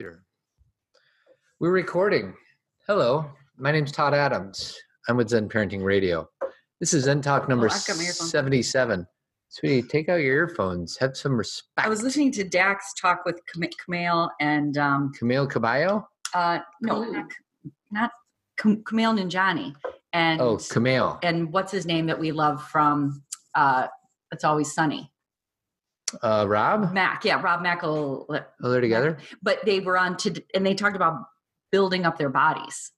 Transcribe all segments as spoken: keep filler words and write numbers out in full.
Peter. We're recording. Hello, my name's Todd Adams. I'm with Zen Parenting Radio. This is Zen Talk number Oh, I've got my earphones. seventy-seven. Sweetie, take out your earphones. Have some respect. I was listening to Dax talk with Cam- Camille and um, Camille Caballo? uh, no, not, not Cam- Camille Ninjani and Oh, Camille. and what's his name that we love from uh, It's Always Sunny. Uh, Rob? Mac, yeah, Rob Mackle. Oh, they're together? But they were on to, and they talked about building up their bodies.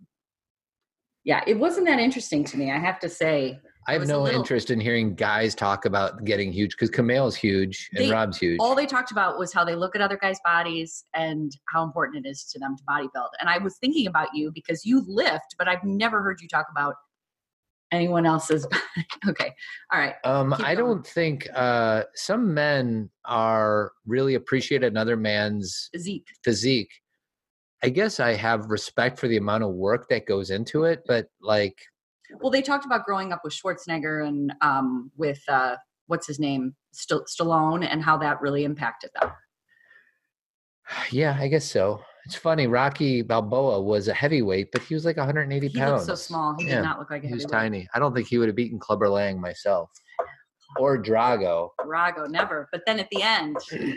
Yeah, it wasn't that interesting to me, I have to say. I have no little, interest in hearing guys talk about getting huge because Camille's huge and they, Rob's huge. All they talked about was how they look at other guys' bodies and how important it is to them to body build. And I was thinking about you because you lift, but I've never heard you talk about anyone else's body. Okay. All right. Um, I don't think uh, some men are really appreciate another man's physique. physique. I guess I have respect for the amount of work that goes into it, but like, well, they talked about growing up with Schwarzenegger and um, with uh, what's his name, St- Stallone, and how that really impacted them. Yeah, I guess so. It's funny. Rocky Balboa was a heavyweight, but he was like one hundred eighty he pounds. He looked so small. He yeah. did not look like a he was heavyweight. Tiny. I don't think he would have beaten Clubber Lang myself or Drago. Drago, never. But then at the end,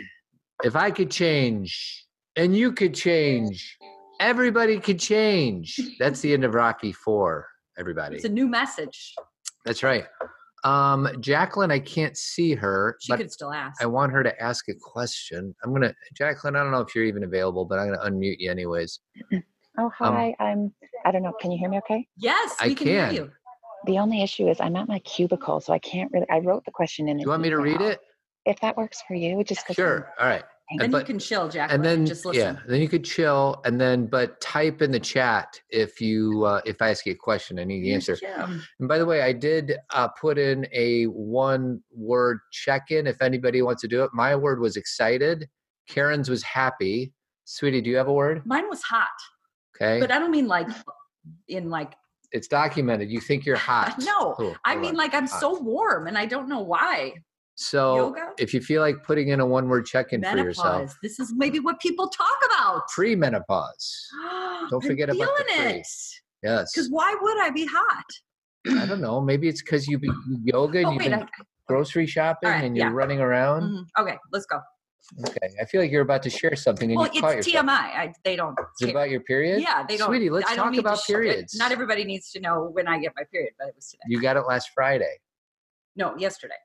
if I could change and you could change, everybody could change. That's the end of Rocky Four. Everybody. It's a new message. That's right. Um, Jacqueline, I can't see her. She could still ask. I want her to ask a question. I'm going to, Jacqueline, I don't know if you're even available, but I'm going to unmute you anyways. Oh, hi. Um, I'm, I don't know. Can you hear me okay? Yes, we I can, can hear you. The only issue is I'm at my cubicle, so I can't really, I wrote the question in. Do you want me to read it? If that works for you, just Sure. All right. And then but, you can chill, Jacqueline. And then, just listen. yeah, then you could chill, and then, but type in the chat if you, uh, if I ask you a question, I need the answer. Yeah. And by the way, I did uh, put in a one-word check-in. If anybody wants to do it, my word was excited. Karen's was happy. Sweetie, do you have a word? Mine was hot. Okay. But I don't mean like in like. It's documented. You think you're hot. No, Ooh, I mean on. like I'm hot. so warm, and I don't know why. So Yoga? If you feel like putting in a one-word check-in Menopause. for yourself. This is maybe what people talk about. Pre-menopause. Don't forget I'm about the pre. it. Yes. Because why would I be hot? I don't know. Maybe it's because you do yoga and oh, you've wait, been I, grocery shopping right, and you're yeah. running around. Mm-hmm. Okay, let's go. Okay. I feel like you're about to share something and well, you caught it's yourself. T M I. I, they don't. Is it about your period? Yeah, they don't. Sweetie, let's I don't talk need about to sh- periods. Not everybody needs to know when I get my period, but it was today. You got it last Friday. No, yesterday.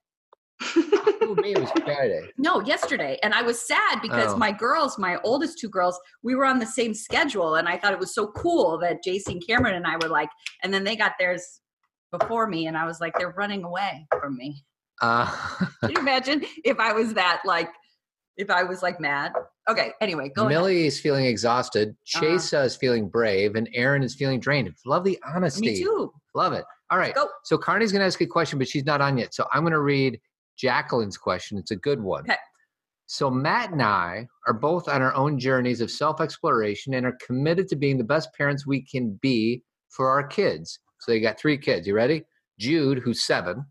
Oh, me, it was Friday. No, yesterday. And I was sad because oh. my girls, my oldest two girls, we were on the same schedule. And I thought it was so cool that J C and Cameron and I were like, and then they got theirs before me. And I was like, they're running away from me. Uh, Can you imagine if I was that, like, if I was like mad? Okay. Anyway, go Millie ahead. is feeling exhausted. Chase uh-huh. is feeling brave. And Aaron is feeling drained. Love the honesty. Me too. Love it. All right. Go. So Carney's going to ask a question, but she's not on yet. So I'm going to read Jacqueline's question. It's a good one. Okay. So Matt and I are both on our own journeys of self-exploration and are committed to being the best parents we can be for our kids. So you got three kids. You ready? Jude, who's seven.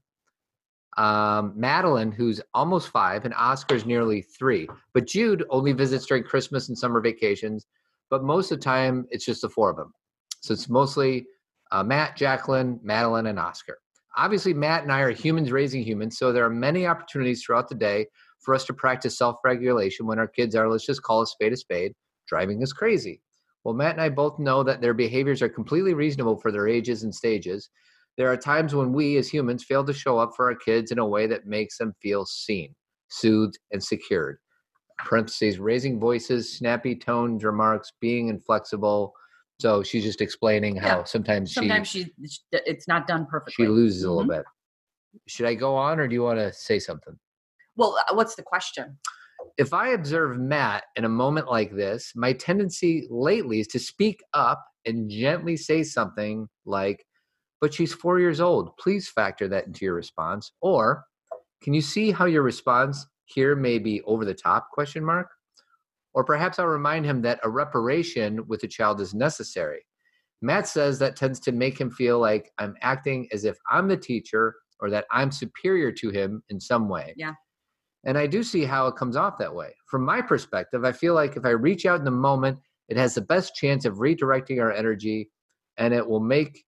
Um, Madeline, who's almost five, and Oscar's nearly three. But Jude only visits during Christmas and summer vacations. But most of the time, it's just the four of them. So it's mostly uh, Matt, Jacqueline, Madeline, and Oscar. Obviously, Matt and I are humans raising humans, so there are many opportunities throughout the day for us to practice self-regulation when our kids are, let's just call a spade a spade, driving us crazy. Well, Matt and I both know that their behaviors are completely reasonable for their ages and stages. There are times when we as humans fail to show up for our kids in a way that makes them feel seen, soothed, and secured. Parentheses, raising voices, snappy toned remarks, being inflexible. So she's just explaining how yeah. sometimes, sometimes she, she it's not done perfectly. She loses mm-hmm. a little bit. Should I go on or do you want to say something? Well, what's the question? If I observe Matt in a moment like this, my tendency lately is to speak up and gently say something like, but she's four years old. Please factor that into your response. Or can you see how your response here may be over the top, question mark? Or perhaps I'll remind him that a reparation with the child is necessary. Matt says that tends to make him feel like I'm acting as if I'm the teacher or that I'm superior to him in some way. Yeah. And I do see how it comes off that way. From my perspective, I feel like if I reach out in the moment, it has the best chance of redirecting our energy, and it will make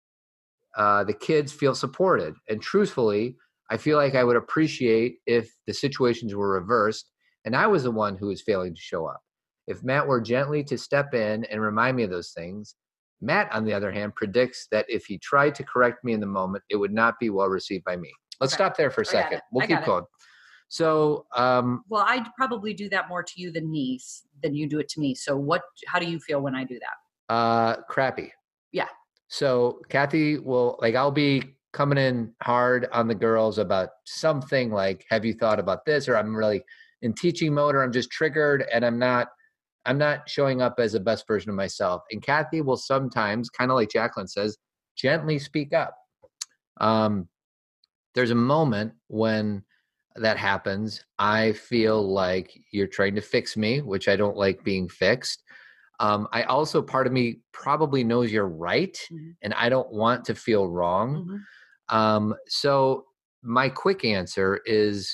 uh, the kids feel supported. And truthfully, I feel like I would appreciate if the situations were reversed and I was the one who was failing to show up. If Matt were gently to step in and remind me of those things, Matt, on the other hand, predicts that if he tried to correct me in the moment, it would not be well received by me. Let's Okay. stop there for a I got second. it. We'll I keep got it. going. So, um, Well, I'd probably do that more to you than me, than you do it to me. So what, how do you feel when I do that? uh, crappy. Yeah. So Kathy will, like, I'll be coming in hard on the girls about something like, have you thought about this? Or I'm really in teaching mode, or I'm just triggered and I'm not, I'm not showing up as the best version of myself. And Kathy will sometimes, kind of like Jacqueline says, gently speak up. Um, there's a moment when that happens. I feel like you're trying to fix me, which I don't like being fixed. Um, I also, part of me probably knows you're right, Mhm. and I don't want to feel wrong. Mhm. Um, so my quick answer is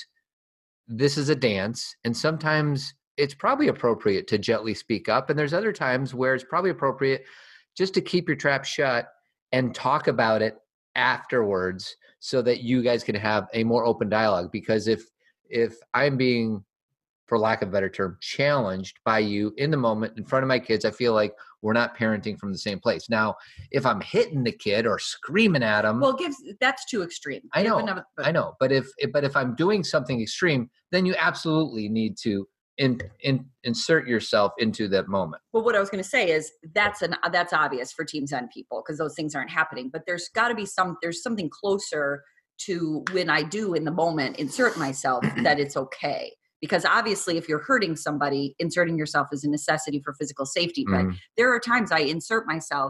this is a dance, and sometimes it's probably appropriate to gently speak up, and there's other times where it's probably appropriate just to keep your trap shut and talk about it afterwards so that you guys can have a more open dialogue. Because if if I'm being, for lack of a better term, challenged by you in the moment in front of my kids, I feel like we're not parenting from the same place. Now, if I'm hitting the kid or screaming at them, Well, gives that's too extreme. I Give know, another- but- I know. But if, but if I'm doing something extreme, then you absolutely need to in, in, insert yourself into that moment. Well, what I was going to say is that's an that's obvious for Team Zen people because those things aren't happening. But there's got to be some there's something closer to when I do in the moment insert myself that it's okay. Because obviously, if you're hurting somebody, inserting yourself is a necessity for physical safety. But Mhm. there are times I insert myself,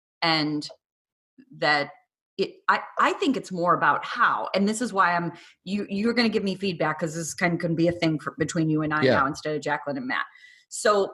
and that it. I I think it's more about how, and this is why I'm you. You're going to give me feedback because this kind of can be a thing for, between you and I Yeah. now instead of Jacqueline and Matt. So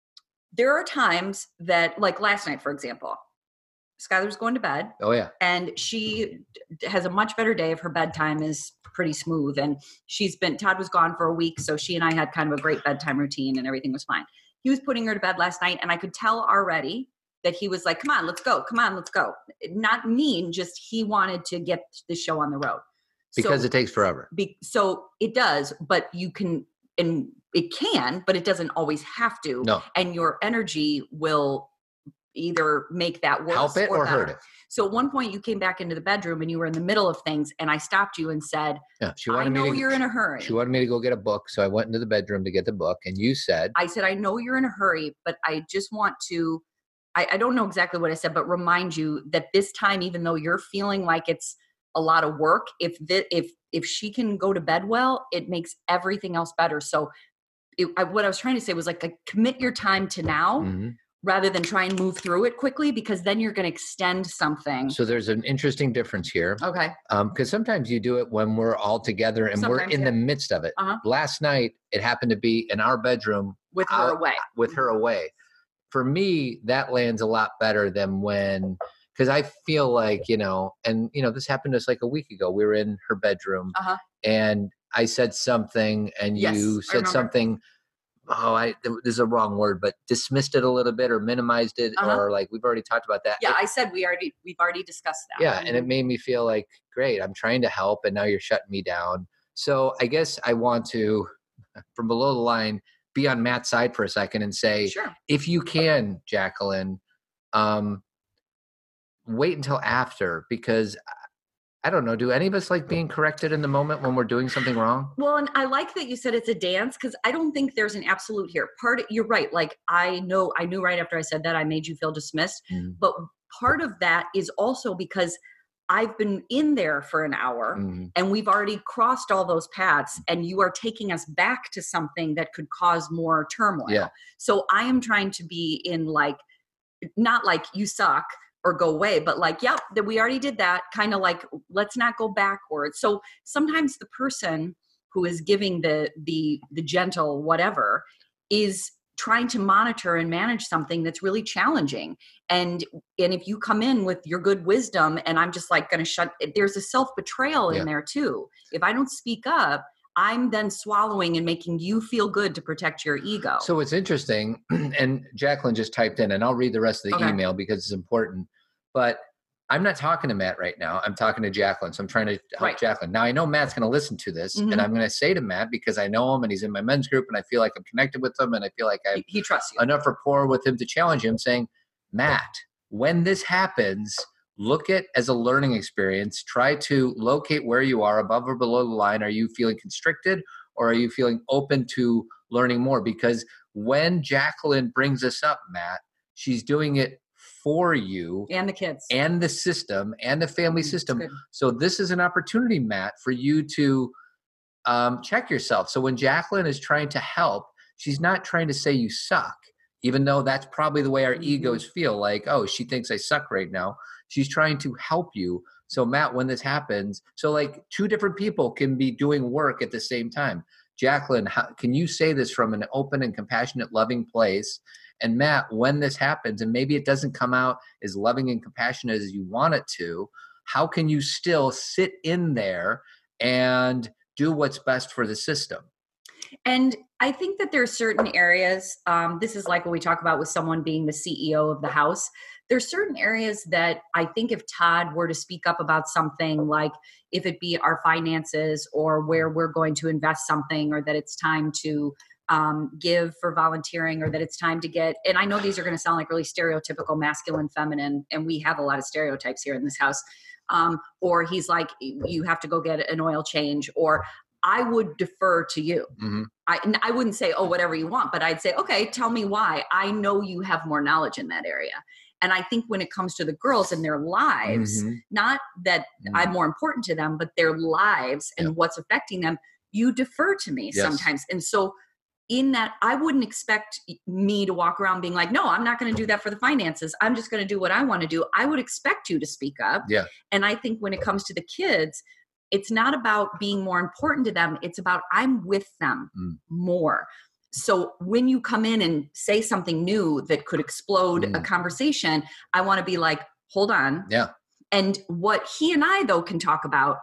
there are times that, like last night, for example, Skylar's going to bed. Oh yeah. And she d- has a much better day if her bedtime is pretty smooth. And she's been, Todd was gone for a week. So she and I had kind of a great bedtime routine and everything was fine. He was putting her to bed last night. And I could tell already that he was like, come on, let's go. Come on, let's go. Not mean, just he wanted to get the show on the road. Because so, it takes forever. be, so it does, but you can, and it can, but it doesn't always have to. No. And your energy will either make that worse Help it or better. hurt it. So at one point you came back into the bedroom and you were in the middle of things and I stopped you and said, Yeah. She I wanted know me to, you're in a hurry. She wanted me to go get a book. So I went into the bedroom to get the book. And you said, I said, I know you're in a hurry, but I just want to, I, I don't know exactly what I said, but remind you that this time, even though you're feeling like it's a lot of work, if the, if, if she can go to bed well, it makes everything else better. So it, I, what I was trying to say was like, like commit your time to now. mm-hmm. rather than try and move through it quickly, because then you're going to extend something. So there's an interesting difference here. Okay. Um, because sometimes you do it when we're all together and we're Sometimes, in yeah. the midst of it. Uh-huh. Last night, it happened to be in our bedroom With her Uh, away. with her away. For me, that lands a lot better than when, because I feel like, you know, and, you know, this happened to us like a week ago. We were in her bedroom Uh-huh. and I said something and Yes, you I said remember. something. Oh, I this is a wrong word, but dismissed it a little bit or minimized it, Uh-huh. or like we've already talked about that. Yeah, It- I said we already we've already discussed that. yeah, and it made me feel like, great, I'm trying to help, and now you're shutting me down. So I guess I want to, from below the line, be on Matt's side for a second and say, Sure. if you can, Jacqueline, um, wait until after, because I don't know, do any of us like being corrected in the moment when we're doing something wrong? Well, and I like that you said it's a dance because I don't think there's an absolute here. Part of, you're right. Like I know, I knew right after I said that I made you feel dismissed, Mhm. but part of that is also because I've been in there for an hour Mhm. and we've already crossed all those paths and you are taking us back to something that could cause more turmoil. Yeah. So I am trying to be in like, not like you suck or go away, but like, yep, that we already did that, kind of like, let's not go backwards. So sometimes the person who is giving the the the gentle whatever is trying to monitor and manage something that's really challenging. And and if you come in with your good wisdom and I'm just like going to shut, there's a self-betrayal Yeah. in there too. If I don't speak up, I'm then swallowing and making you feel good to protect your ego. So it's interesting, and Jacqueline just typed in, and I'll read the rest of the Okay. email because it's important, but I'm not talking to Matt right now. I'm talking to Jacqueline. So I'm trying to help Right. Jacqueline. Now I know Matt's going to listen to this, Mhm. and I'm going to say to Matt, because I know him and he's in my men's group and I feel like I'm connected with him and I feel like I have he, he trusts you. enough rapport with him to challenge him, saying, Matt, when this happens, look at as a learning experience. Try to locate where you are above or below the line. Are you feeling constricted or are you feeling open to learning more? Because when Jacqueline brings this up, Matt, she's doing it for you And the kids. and the system and the family Mm, system. it's good. So this is an opportunity, Matt, for you to um, check yourself. So when Jacqueline is trying to help, she's not trying to say you suck, even though that's probably the way our Mhm. egos feel like, oh, she thinks I suck right now. She's trying to help you. So Matt, when this happens, so like two different people can be doing work at the same time. Jacqueline, how, can you say this from an open and compassionate, loving place? And Matt, when this happens, and maybe it doesn't come out as loving and compassionate as you want it to, how can you still sit in there and do what's best for the system? And I think that there are certain areas, um, this is like what we talk about with someone being the C E O of the house. There's certain areas that I think if Todd were to speak up about something, like if it be our finances or where we're going to invest something, or that it's time to um, give for volunteering, or that it's time to get, and I know these are going to sound like really stereotypical masculine, feminine, and we have a lot of stereotypes here in this house. Um, or he's like, you have to go get an oil change, or I would defer to you. Mm-hmm. I, and I wouldn't say, oh, whatever you want, but I'd say, okay, tell me why. I know you have more knowledge in that area. And I think when it comes to the girls and their lives, Mm-hmm. not that Mm-hmm. I'm more important to them, but their lives and Yep. what's affecting them, you defer to me Yes. sometimes. And so in that, I wouldn't expect me to walk around being like, no, I'm not going to do that for the finances. I'm just going to do what I want to do. I would expect you to speak up. Yeah. And I think when it comes to the kids, it's not about being more important to them. It's about I'm with them Mm. more. So when you come in and say something new that could explode Mm. a conversation, I want to be like, hold on. Yeah. And what he and I, though, can talk about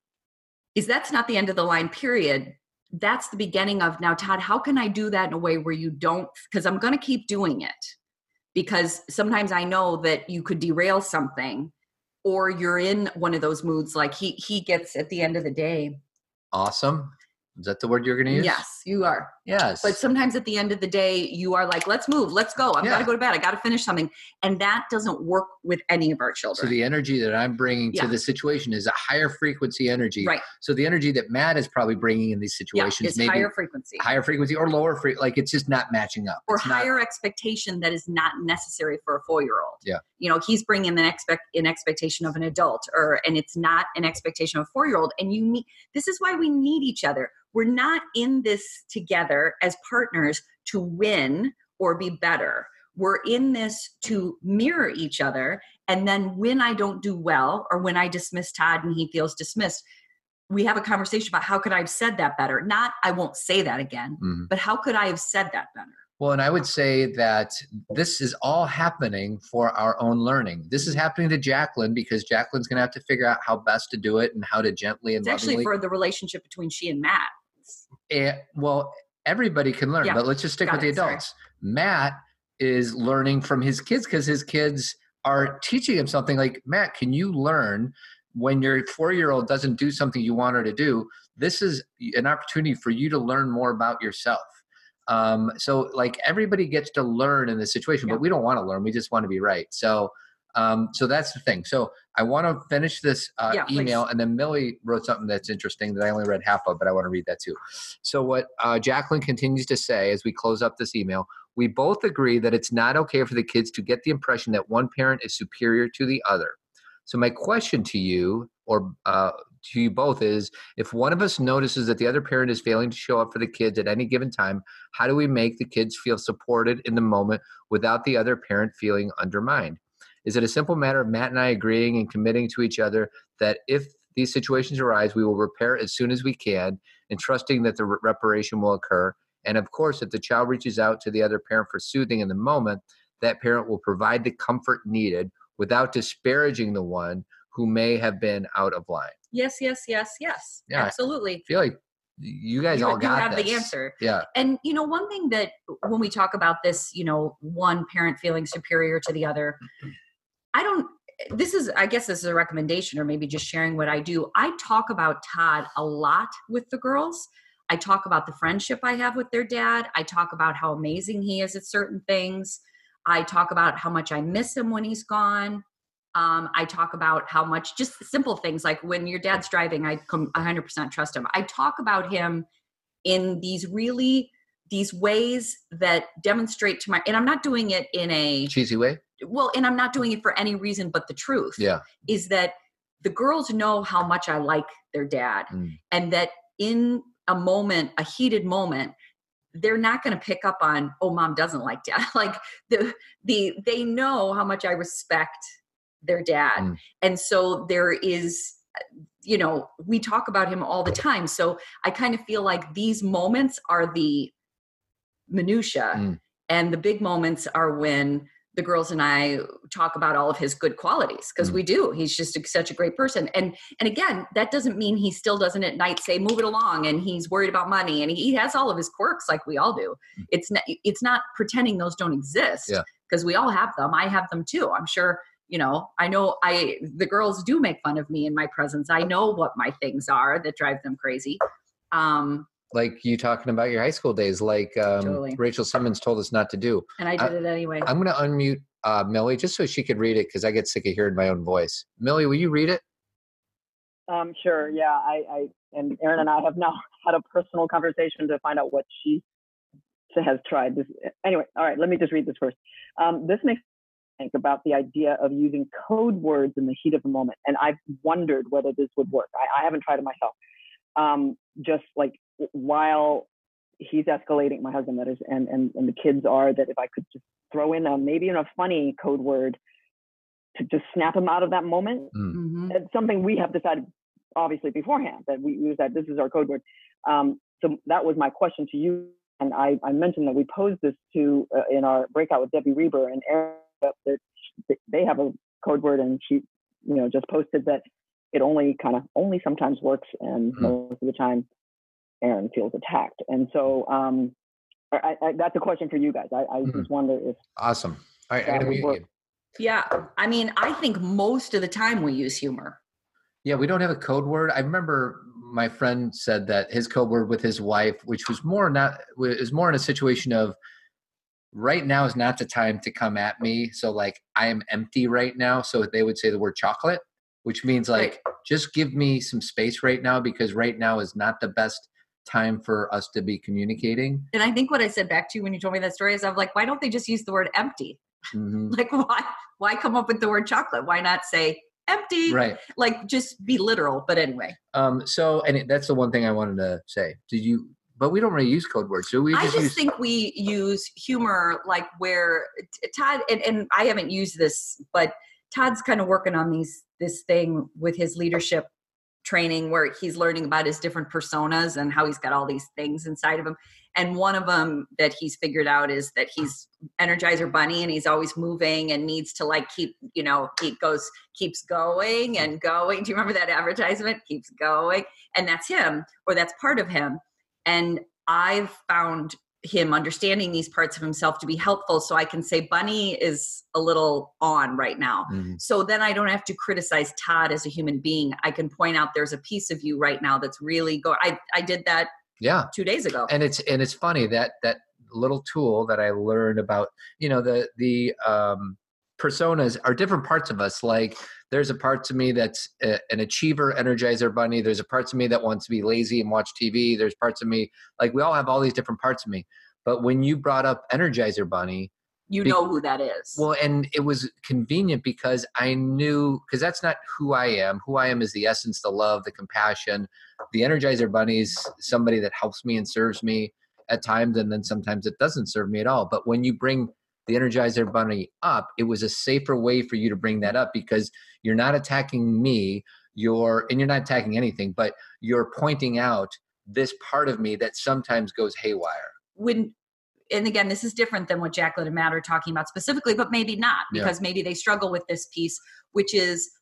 is that's not the end of the line, period. That's the beginning of, now, Todd, how can I do that in a way where you don't, because I'm going to keep doing it. Because sometimes I know that you could derail something, or you're in one of those moods like he he gets at the end of the day. Awesome. Is that the word you're going to use? Yes, you are. Yes. But sometimes at the end of the day, you are like, let's move, let's go. I've Yeah. got to go to bed. I got to finish something. And that doesn't work with any of our So children. the energy that I'm bringing to Yeah. the situation is a higher frequency energy. Right. So the energy that Matt is probably bringing in these Yeah, situations, it's maybe higher frequency. higher frequency or lower frequency, like it's just not matching up. Or It's not- higher expectation that is not necessary for a four-year-old. Yeah. You know, he's bringing an expect an expectation of an adult, or and it's not an expectation of a four-year-old. And you need, this is why we need each other. We're not in this together as partners to win or be better. We're in this to mirror each other. And then when I don't do well, or when I dismiss Todd and he feels dismissed, we have a conversation about how could I have said that better? Not, I won't say that again, Mhm. but how could I have said that better? Well, and I would say that this is all happening for our own learning. This is happening to Jacqueline because Jacqueline's going to have to figure out how best to do it and how to gently and It's actually lovingly. for the relationship between she and Matt. Eh, well, everybody can learn, Yeah. but let's just stick Got with the it. Sorry. adults. Matt is learning from his kids because his kids are teaching him something like, Matt, can you learn when your four-year-old doesn't do something you want her to do? This is an opportunity for you to learn more about yourself. Um, so like everybody gets to learn in this situation, Yeah. but we don't want to learn. We just want to be right. So, um, so that's the thing. So I want to finish this uh, Yeah, please. email, and then Millie wrote something that's interesting that I only read half of, but I want to read that too. So what uh, Jacqueline continues to say as we close up this email, we both agree that it's not okay for the kids to get the impression that one parent is superior to the other. So my question to you, or uh, to you both, is if one of us notices that the other parent is failing to show up for the kids at any given time, how do we make the kids feel supported in the moment without the other parent feeling undermined? Is it a simple matter of Matt and I agreeing and committing to each other that if these situations arise, we will repair as soon as we can, and trusting that the re- reparation will occur? And of course, if the child reaches out to the other parent for soothing in the moment, that parent will provide the comfort needed without disparaging the one who may have been out of line. Yes, yes, yes, yes. Yeah. Absolutely. I feel like You guys you, all you got have this. the answer. Yeah. And, you know, one thing that when we talk about this, you know, one parent feeling superior to the other, I don't, this is, I guess this is a recommendation or maybe just sharing what I do. I talk about Todd a lot with the girls. I talk about the friendship I have with their dad. I talk about how amazing he is at certain things. I talk about how much I miss him when he's gone. Um, I talk about how much, just simple things like when your dad's driving, I come one hundred percent trust him. I talk about him in these really, these ways that demonstrate to my, and I'm not doing it in a cheesy way. Well, and I'm not doing it for any reason but the truth. Yeah. Is that the girls know how much I like their dad, Mm. and that in a moment, a heated moment, they're not going to pick up on, oh, mom doesn't like dad. Like the, the, they know how much I respect their dad. Mm. And so there is, you know, we talk about him all the time. So I kind of feel like these moments are the minutia, Mm. and the big moments are when the girls and I talk about all of his good qualities, because Mm. we do. He's just a, such a great person. And and again, that doesn't mean he still doesn't at night say, move it along, and he's worried about money, and he, he has all of his quirks like we all do. Mm. It's not, it's not pretending those don't exist, Yeah. because we all have them. I have them too. I'm sure, you know, I know I the girls do make fun of me in my presence. I know what my things are that drive them crazy. Um, Like you talking about your high school days, like um, Totally. Rachel Simmons told us not to do. and I did it anyway. I'm going to unmute uh, Millie just so she could read it because I get sick of hearing my own voice. Millie, will you read it? Um, sure. Yeah. I, I, and Erin and I have now had a personal conversation to find out what she has tried this. Anyway. All right. Let me just read this first. Um, this makes me think about the idea of using code words in the heat of the moment. And I've wondered whether this would work. I, I haven't tried it myself. Um, just like while he's escalating, my husband that is, and, and, and the kids are, that if I could just throw in a, maybe in a funny code word to just snap him out of that moment. Mhm. It's something we have decided, obviously, beforehand, that we use that this is our code word. Um, so that was my question to you. And I, I mentioned that we posed this to uh, in our breakout with Debbie Reber and Erin, that they have a code word, and she, you know, just posted that it only kind of only sometimes works, and Mm. most of the time Erin feels attacked. And so um, I, I, that's a question for you guys. I, I Mm. just wonder if Awesome. All right, I That got to would mute work. you. Yeah. I mean, I think most of the time we use humor. Yeah, we don't have a code word. I remember my friend said that his code word with his wife, which was more not is more in a situation of right now is not the time to come at me. So like I am empty right now. So they would say the word chocolate, which means like just give me some space right now because right now is not the best time for us to be communicating. And I think what I said back to you when you told me that story is I'm like, why don't they just use the word empty? Mhm. Like, why, why come up with the word chocolate? Why not say empty? Right. Like, just be literal. But anyway, Um, so, and it, that's the one thing I wanted to say. Did you, but we don't really use code words. So we I just, just use, think we use humor, like where t- Todd, and, and I haven't used this, but Todd's kind of working on these, this thing with his leadership training where he's learning about his different personas and how he's got all these things inside of him. And one of them that he's figured out is that he's Energizer Bunny and he's always moving and needs to like keep, you know, he goes, keeps going and going. Do you remember that advertisement? Keeps going. And that's him, or that's part of him. And I've found him understanding these parts of himself to be helpful. So I can say Bunny is a little on right now. Mhm. So then I don't have to criticize Todd as a human being. I can point out there's a piece of you right now that's really go. I, I did that yeah. two days ago. And it's, and it's funny that, that little tool that I learned about, you know, the, the, um, personas are different parts of us. Like there's a part to me that's a, an achiever, Energizer Bunny. There's a part to me that wants to be lazy and watch T V. There's parts of me, like we all have all these different parts of me. But when you brought up Energizer Bunny, You Be- know who that is. well, and it was convenient because I knew, because that's not who I am. Who I am is the essence, the love, the compassion. The Energizer Bunny is somebody that helps me and serves me at times, and then sometimes it doesn't serve me at all. But when you bring the Energizer Bunny up, it was a safer way for you to bring that up because you're not attacking me, you're, and you're not attacking anything, but you're pointing out this part of me that sometimes goes haywire. when, and again, this is different than what Jacqueline and Matt are talking about specifically, but maybe not, because maybe they struggle with this piece, which is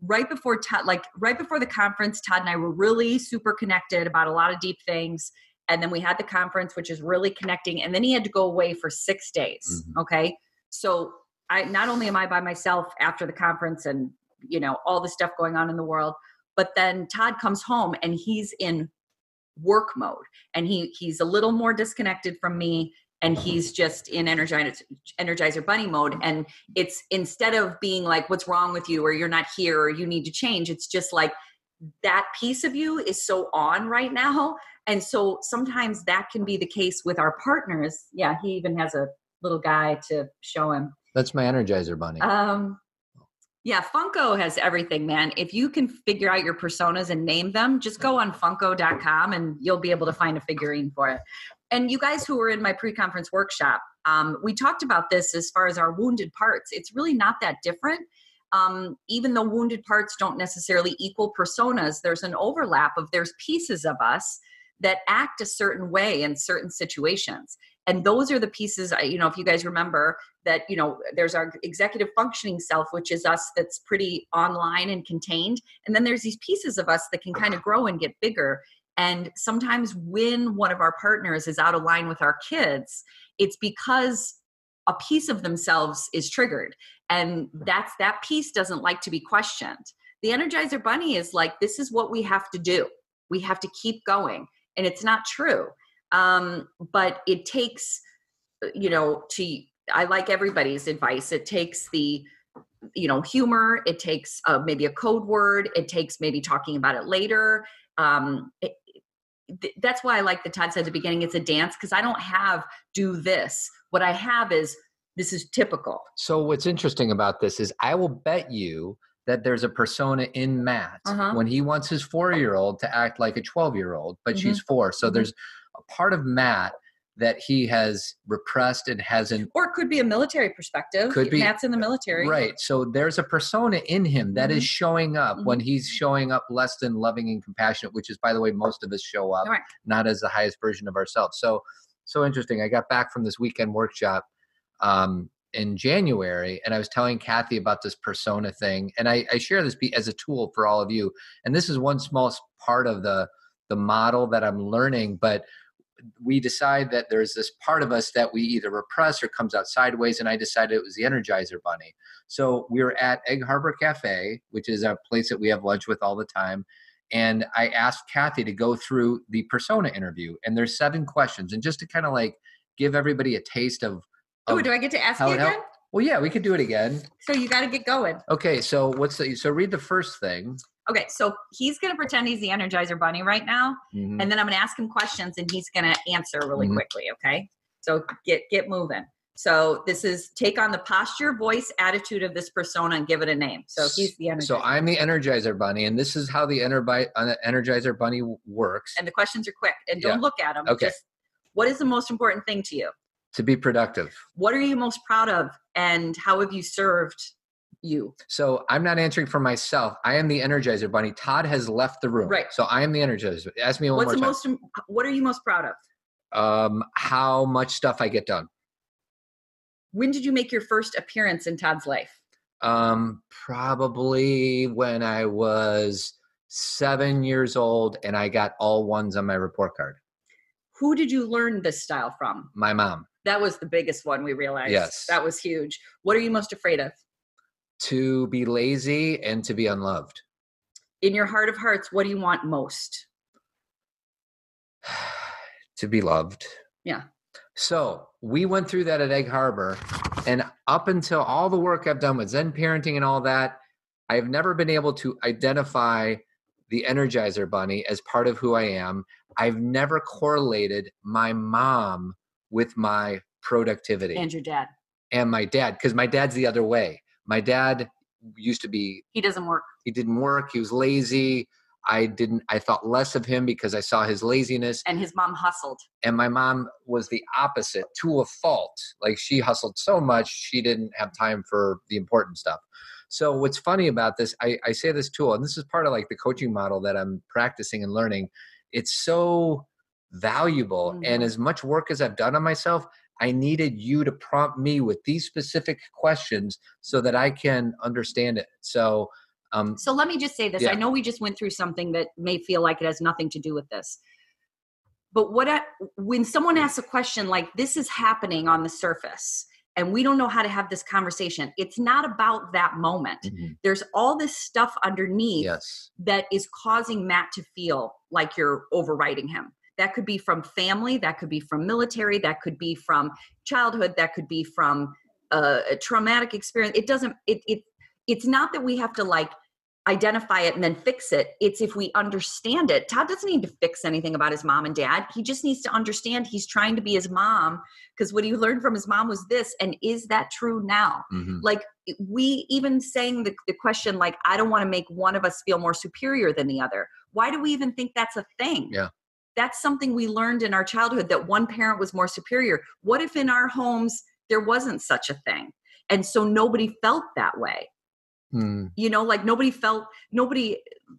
right before Todd, like right before the conference, Todd and I were really super connected about a lot of deep things. And then we had the conference, which is really connecting. And then he had to go away for six days. Mhm. Okay. So I, not only am I by myself after the conference and, you know, all the stuff going on in the world, but then Todd comes home and he's in work mode and he he's a little more disconnected from me. And he's just in Energizer, Energizer Bunny mode. And it's instead of being like, what's wrong with you? Or you're not here or you need to change. It's just like that piece of you is so on right now. And so sometimes that can be the case with our partners. Yeah, he even has a little guy to show him. That's my Energizer Bunny. Um, yeah, Funko has everything, man. If you can figure out your personas and name them, just go on funko dot com and you'll be able to find a figurine for it. And you guys who were in my pre-conference workshop, um, we talked about this as far as our wounded parts. It's really not that different. Um, even though wounded parts don't necessarily equal personas, there's an overlap of there's pieces of us that act a certain way in certain situations. And those are the pieces, you know, if you guys remember that, you know, there's our executive functioning self, which is us that's pretty online and contained. And then there's these pieces of us that can kind of grow and get bigger. And sometimes when one of our partners is out of line with our kids, it's because a piece of themselves is triggered. And that's that piece doesn't like to be questioned. The Energizer Bunny is like, this is what we have to do. We have to keep going. And it's not true. Um, but it takes, you know, to, I like everybody's advice. It takes the, you know, humor. It takes uh, maybe a code word. It takes maybe talking about it later. Um, it, th- that's why I like that Todd said at the beginning, it's a dance, because I don't have do this. What I have is, this is typical. So what's interesting about this is I will bet you that there's a persona in Matt Uh-huh. when he wants his four-year-old to act like a twelve-year-old, but Mhm. she's four. So Mhm. there's a part of Matt that he has repressed and hasn't. Or it could be a military perspective. Could be. Matt's in the military. Right. So there's a persona in him that is showing up Mhm. when he's showing up less than loving and compassionate, which is, by the way, most of us show up, Right. not as the highest version of ourselves. So, so interesting. I got back from this weekend workshop um, in January, and I was telling Kathy about this persona thing. And I, I share this be, as a tool for all of you. And this is one small s- part of the, the model that I'm learning, but we decide that there's this part of us that we either repress or comes out sideways. And I decided it was the Energizer Bunny. So we were at Egg Harbor Cafe, which is a place that we have lunch with all the time. And I asked Kathy to go through the persona interview, and there's seven questions. And just to kind of like give everybody a taste of, Oh, of do I get to ask how you it again? helped. Well, yeah, we could do it again. So you got to get going. Okay. So what's the, so read the first thing. Okay, so he's going to pretend he's the Energizer Bunny right now, Mhm. and then I'm going to ask him questions, and he's going to answer really Mhm. quickly. Okay, so get get moving. So this is take on the posture, voice, attitude of this persona, and give it a name. So he's the Energizer. So I'm the Energizer Bunny, and this is how the Enerbi- uh, Energizer Bunny w- works. and the questions are quick, and don't Yeah. look at them. Okay. Just, what is the most important thing to you? To be productive. What are you most proud of, and how have you served you? So I'm not answering for myself. I am the Energizer Bunny. Todd has left the room. Right. So I am the Energizer. Ask me one What's more the time. most? What are you most proud of? um, how much stuff I get done. When did you make your first appearance in Todd's life? Um, probably when I was seven years old and I got all ones on my report card. Who did you learn this style from? My mom. That was the biggest one, we realized. Yes. That was huge. What are you most afraid of? To be lazy and to be unloved. In your heart of hearts, what do you want most? To be loved. Yeah. So we went through that at Egg Harbor, and up until all the work I've done with Zen parenting and all that, I've never been able to identify the Energizer Bunny as part of who I am. I've never correlated my mom with my productivity And your dad. and my dad, because my dad's the other way. My dad used to be, He doesn't work. he didn't work, he was lazy. I didn't, I thought less of him because I saw his laziness. And his mom hustled. And my mom was the opposite, to a fault. Like, she hustled so much, she didn't have time for the important stuff. So what's funny about this, I, I say this tool, and this is part of like the coaching model that I'm practicing and learning. It's so valuable. Mhm. And as much work as I've done on myself, I needed you to prompt me with these specific questions so that I can understand it. So Um, So let me just say this. Yeah. I know we just went through something that may feel like it has nothing to do with this. But what I, when someone asks a question like this is happening on the surface and we don't know how to have this conversation, it's not about that moment. Mhm. There's all this stuff underneath Yes. that is causing Matt to feel like you're overriding him. That could be from family, that could be from military, that could be from childhood, that could be from uh, a traumatic experience. It doesn't, it, it, it's not that we have to like identify it and then fix it. It's if we understand it. Todd doesn't need to fix anything about his mom and dad. He just needs to understand he's trying to be his mom because what he learned from his mom was this. And is that true now? Mm-hmm. Like we even saying the, the question, like, I don't want to make one of us feel more superior than the other. Why do we even think that's a thing? Yeah. That's something we learned in our childhood that one parent was more superior. What if in our homes there wasn't such a thing? And so nobody felt that way. Mm. You know, like nobody felt, nobody,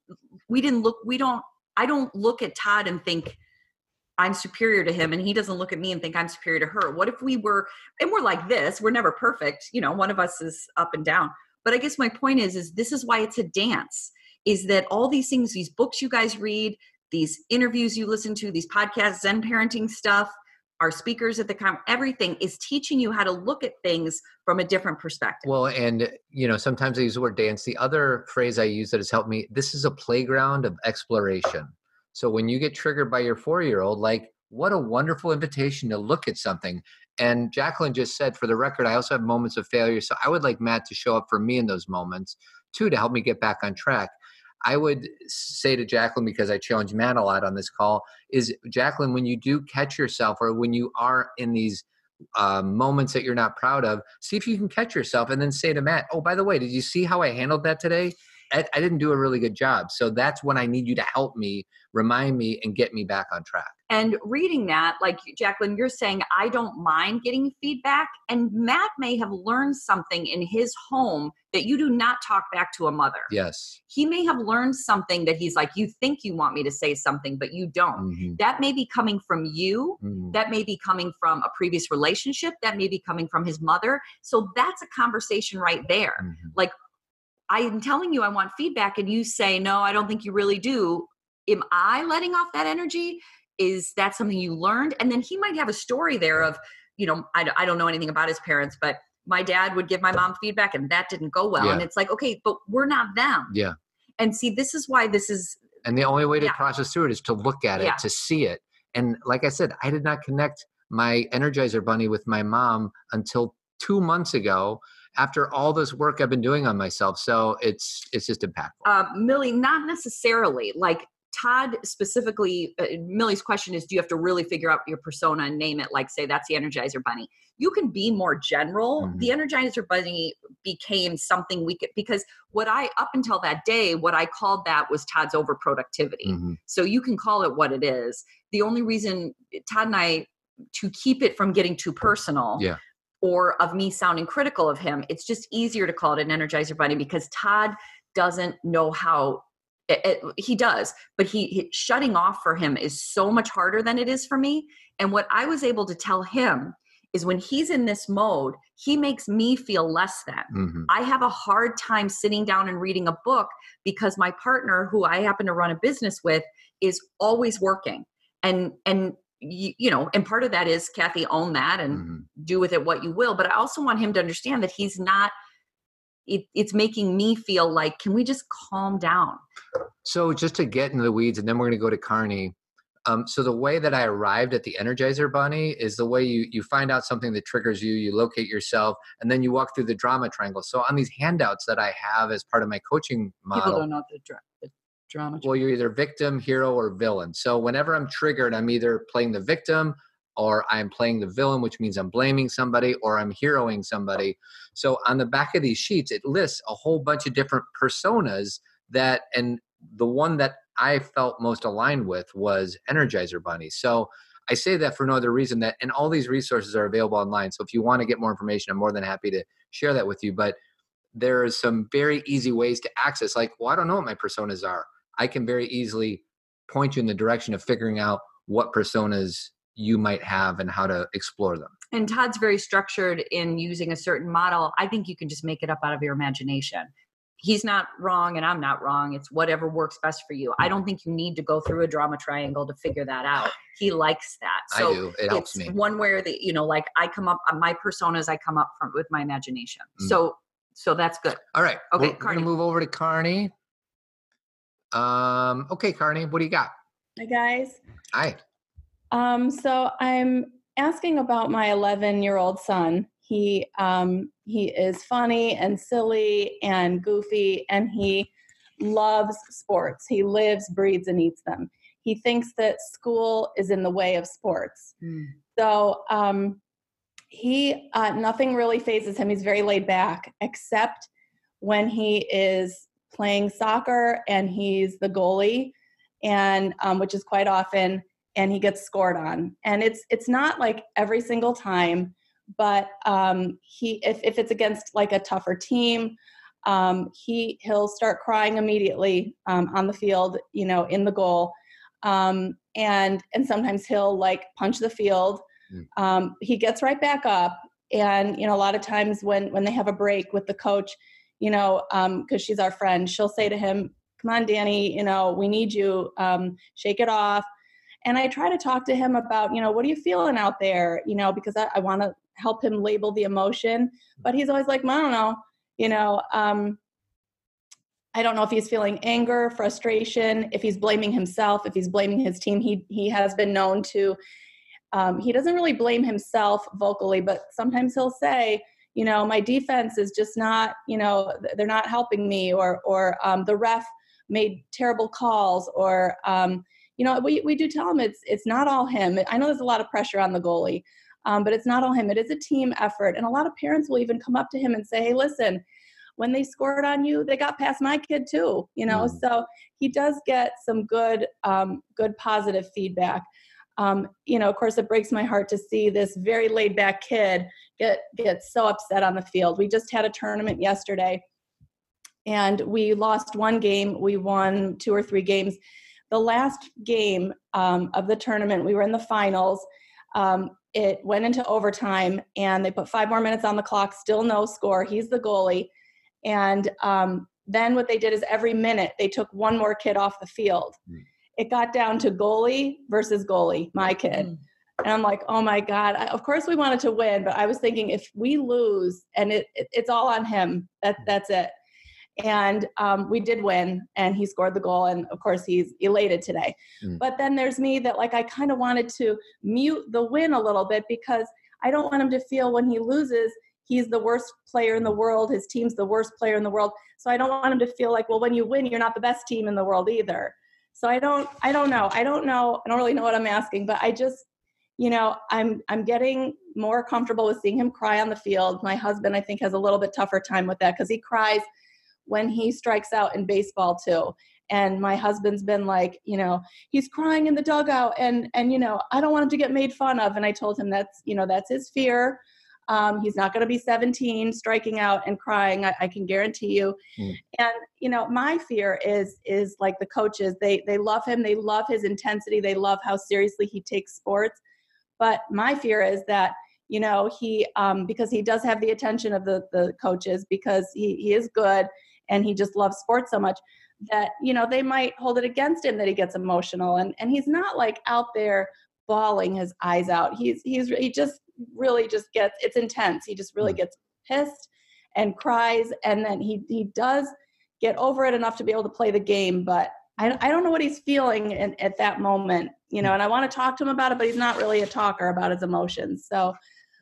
we didn't look, we don't, I don't look at Todd and think I'm superior to him and he doesn't look at me and think I'm superior to her. What if we were, and we're like this, we're never perfect. You know, one of us is up and down. But I guess my point is, is this is why it's a dance, is that all these things, these books you guys read, these interviews you listen to, these podcasts, Zen parenting stuff, our speakers at the con, everything is teaching you how to look at things from a different perspective. Well, and, you know, sometimes I use the word dance. The other phrase I use that has helped me, this is a playground of exploration. So when you get triggered by your four-year-old, like, what a wonderful invitation to look at something. And Jacqueline just said, for the record, I also have moments of failure. So I would like Matt to show up for me in those moments, too, to help me get back on track. I would say to Jacqueline, because I challenge Matt a lot on this call, is Jacqueline, when you do catch yourself or when you are in these uh, moments that you're not proud of, see if you can catch yourself and then say to Matt, oh, by the way, did you see how I handled that today? I, I didn't do a really good job. So that's when I need you to help me, remind me, and get me back on track. And reading that, like Jacqueline, you're saying, I don't mind getting feedback. And Matt may have learned something in his home that you do not talk back to a mother. Yes. He may have learned something that he's like, you think you want me to say something, but you don't. Mm-hmm. That may be coming from you. Mm-hmm. That may be coming from a previous relationship. That may be coming from his mother. So that's a conversation right there. Mm-hmm. Like, I'm telling you, I want feedback. And you say, no, I don't think you really do. Am I letting off that energy? Is that something you learned? And then he might have a story there of, you know, I, I don't know anything about his parents, but my dad would give my mom feedback and that didn't go well. Yeah. And it's like, okay, but we're not them. Yeah. And see, this is why this is. And the only way to Yeah. process through it is to look at it, Yeah. to see it. And like I said, I did not connect my Energizer Bunny with my mom until two months ago after all this work I've been doing on myself. So it's it's just impactful. Uh, Millie, not necessarily. Like Todd specifically, uh, Millie's question is, do you have to really figure out your persona and name it? Like, say, that's the Energizer Bunny. You can be more general. Mhm. The Energizer Bunny became something we could, because what I, up until that day, what I called that was Todd's overproductivity. Mhm. So you can call it what it is. The only reason Todd and I, to keep it from getting too personal, Yeah. or of me sounding critical of him, it's just easier to call it an Energizer Bunny because Todd doesn't know how. It, it, he does, but he, he shutting off for him is so much harder than it is for me. And what I was able to tell him is when he's in this mode, he makes me feel less than. Mhm. I have a hard time sitting down and reading a book because my partner, who I happen to run a business with, is always working. And, and, you, you know, and part of that is, Kathy, own that and Mhm. do with it what you will. But I also want him to understand that he's not, it, it's making me feel like, can we just calm down? So just to get into the weeds, and then we're going to go to Carney. Um, so the way that I arrived at the Energizer Bunny is the way you you find out something that triggers you, you locate yourself, and then you walk through the drama triangle. So on these handouts that I have as part of my coaching model, People don't know the, dra- the drama. well, you're either victim, hero, or villain. So whenever I'm triggered, I'm either playing the victim or I'm playing the villain, which means I'm blaming somebody or I'm heroing somebody. So on the back of these sheets, it lists a whole bunch of different personas that, and the one that I felt most aligned with was Energizer Bunny. So I say that for no other reason that, and all these resources are available online. So if you want to get more information, I'm more than happy to share that with you. But there is some very easy ways to access, like, well, I don't know what my personas are. I can very easily point you in the direction of figuring out what personas you might have and how to explore them. And Todd's very structured in using a certain model. I think you can just make it up out of your imagination. he's not wrong and I'm not wrong. It's whatever works best for you. I don't think you need to go through a drama triangle to figure that out. He likes that. So I do. It helps it's me. one where the, you know, like I come up, my personas, I come up from with my imagination. Mm. So, so that's good. All right. Okay, We're, we're Carney. gonna move over to Carney. Um, okay, Carney, what do you got? Hi, guys. Hi. Um, so I'm asking about my eleven-year-old son. He um, he is funny and silly and goofy, and he loves sports. He lives, breathes, and eats them. He thinks that school is in the way of sports. Mm. So um, he uh, nothing really phases him. He's very laid back, except when he is playing soccer and he's the goalie, and um, which is quite often, and he gets scored on. And it's it's not like every single time, but um, he if, if it's against like a tougher team, um, he he'll start crying immediately um, on the field, you know, in the goal, um, and and sometimes he'll like punch the field. Mm. Um, he gets right back up, and you know, a lot of times when when they have a break with the coach, you know, um, because she's our friend, she'll say to him, "Come on, Danny, you know, we need you. Um, shake it off." And I try to talk to him about, you know, what are you feeling out there? You know, because I, I want to help him label the emotion. But he's always like, I don't know, you know, um, I don't know if he's feeling anger, frustration, if he's blaming himself, if he's blaming his team. He he has been known to, um, he doesn't really blame himself vocally, but sometimes he'll say, you know, my defense is just not, you know, they're not helping me, or or um, the ref made terrible calls, or, um, you know, we, we do tell him it's it's not all him. I know there's a lot of pressure on the goalie, um, but it's not all him. It is a team effort. And a lot of parents will even come up to him and say, hey, listen, when they scored on you, they got past my kid too, you know. Mm. So he does get some good, um, good positive feedback. Um, you know, of course, it breaks my heart to see this very laid back kid get get so upset on the field. We just had a tournament yesterday, and we lost one game. We won two or three games. The last game um, of the tournament, we were in the finals. Um, it went into overtime, and they put five more minutes on the clock, still no score. He's the goalie. And um, then what they did is every minute they took one more kid off the field. Mm. It got down to goalie versus goalie, my kid. Mm. And I'm like, oh my God, I, of course we wanted to win, but I was thinking if we lose and it, it it's all on him, that that's it. And um, we did win, and he scored the goal, and of course he's elated today. Mm. But then there's me that like I kind of wanted to mute the win a little bit, because I don't want him to feel when he loses he's the worst player in the world, his team's the worst player in the world. So I don't want him to feel like, well, when you win, you're not the best team in the world either. So I don't I don't know. I don't know. I don't really know what I'm asking, but I just, you know, I'm I'm getting more comfortable with seeing him cry on the field. My husband, I think, has a little bit tougher time with that, because he cries when he strikes out in baseball too. And my husband's been like, you know, he's crying in the dugout, and, and, you know, I don't want him to get made fun of. And I told him that's, you know, that's his fear. Um, he's not going to be seventeen striking out and crying. I, I can guarantee you. Mm. And, you know, my fear is, is like the coaches, they, they love him. They love his intensity. They love how seriously he takes sports. But my fear is that, you know, he, um, because he does have the attention of the, the coaches, because he, he is good and he just loves sports so much, that, you know, they might hold it against him that he gets emotional. And, and he's not like out there bawling his eyes out. He's, he's, he just really just gets, it's intense. He just really gets pissed and cries. And then he, he does get over it enough to be able to play the game. But I, I don't know what he's feeling in, at that moment, you know, and I want to talk to him about it, but he's not really a talker about his emotions. So,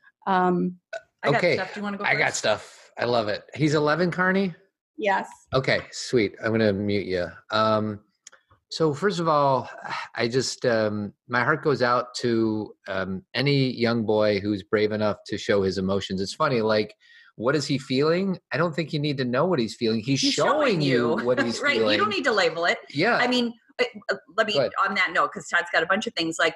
um, I got okay. stuff. Do you want to go I first? got stuff. I love it. He's eleven, Carney? Yes. Okay, sweet. I'm going to mute you. Um, so first of all, I just, um, my heart goes out to um, any young boy who's brave enough to show his emotions. It's funny, like, what is he feeling? I don't think you need to know what he's feeling. He's, he's showing, showing you what he's right. feeling. You don't need to label it. Yeah. I mean, let me, on that note, because Todd's got a bunch of things, like,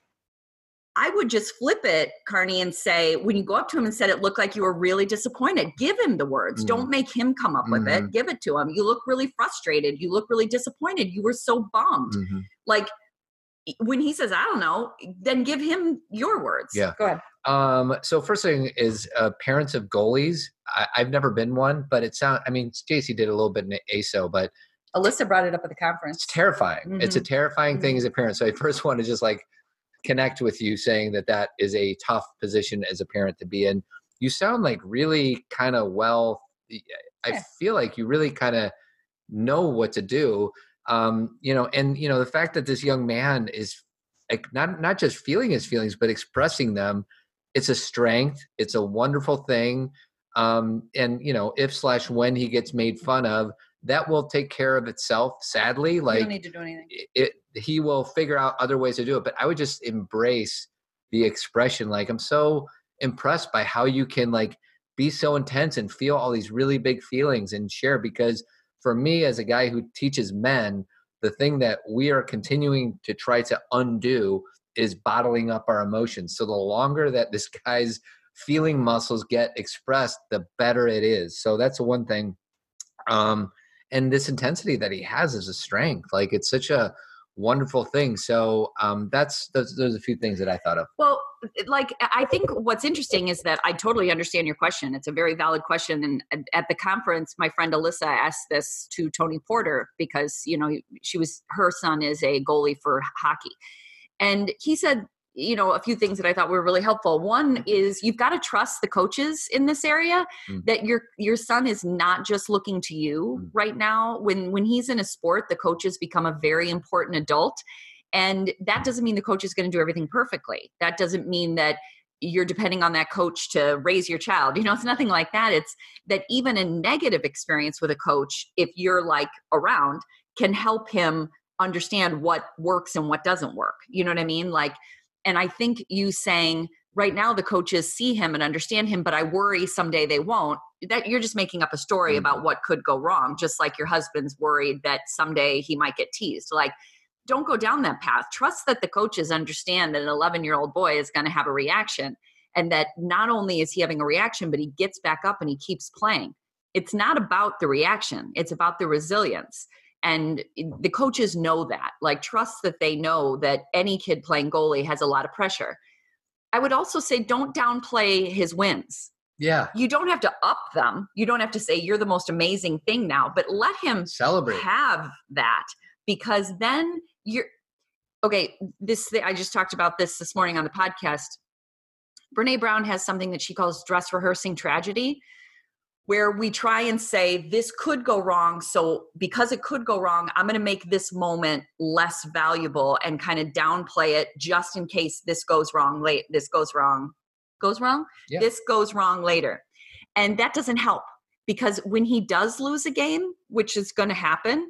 I would just flip it, Carney, and say, when you go up to him and said it looked like you were really disappointed, give him the words. Mm. Don't make him come up with mm-hmm. it. Give it to him. You look really frustrated. You look really disappointed. You were so bummed. Mm-hmm. Like, when he says, I don't know, then give him your words. Yeah. Go ahead. Um, so first thing is uh, parents of goalies. I, I've never been one, but it sounds, I mean, J C did a little bit in A S O, but Alyssa brought it up at the conference. it's terrifying. Mm-hmm. It's a terrifying mm-hmm. thing as a parent. So I first want to just like connect with you saying that that is a tough position as a parent to be in. You sound like really kind of well, I yeah. feel like you really kind of know what to do. Um, you know, and you know, the fact that this young man is like not, not just feeling his feelings, but expressing them, it's a strength. It's a wonderful thing. Um, and you know, if slash when he gets made fun of, that will take care of itself. Sadly, like you don't need to do anything. It, he will figure out other ways to do it. But I would just embrace the expression. Like, I'm so impressed by how you can like be so intense and feel all these really big feelings and share. Because for me, as a guy who teaches men, the thing that we are continuing to try to undo is bottling up our emotions. So the longer that this guy's feeling muscles get expressed, the better it is. So that's the one thing. Um, and this intensity that he has is a strength. Like, it's such a wonderful thing. So um, that's, those, those are a few things that I thought of. Well, like, I think what's interesting is that I totally understand your question. It's a very valid question. And at the conference, my friend Alyssa asked this to Tony Porter because, you know, she was, her son is a goalie for hockey. And he said, you know, a few things that I thought were really helpful. One is you've got to trust the coaches in this area, mm. that your your son is not just looking to you mm. right now. When when he's in a sport, the coaches become a very important adult. And that doesn't mean the coach is going to do everything perfectly. That doesn't mean that you're depending on that coach to raise your child. You know, it's nothing like that. It's that even a negative experience with a coach, if you're like around, can help him understand what works and what doesn't work. You know what I mean? Like, and I think you saying right now the coaches see him and understand him, but I worry someday they won't, that you're just making up a story mm-hmm. about what could go wrong. Just like your husband's worried that someday he might get teased. Like, don't go down that path. Trust that the coaches understand that an eleven year old boy is going to have a reaction, and that not only is he having a reaction, but he gets back up and he keeps playing. It's not about the reaction. It's about the resilience. And the coaches know that, like, trust that they know that any kid playing goalie has a lot of pressure. I would also say don't downplay his wins. Yeah. You don't have to up them. You don't have to say you're the most amazing thing now, but let him celebrate, have that, because then you're okay. This thing, I just talked about this this morning on the podcast. Brene Brown has something that she calls dress rehearsing tragedy, where we try and say this could go wrong. So because it could go wrong, I'm going to make this moment less valuable and kind of downplay it just in case this goes wrong late. This goes wrong, goes wrong. Yeah. This goes wrong later. And that doesn't help, because when he does lose a game, which is going to happen,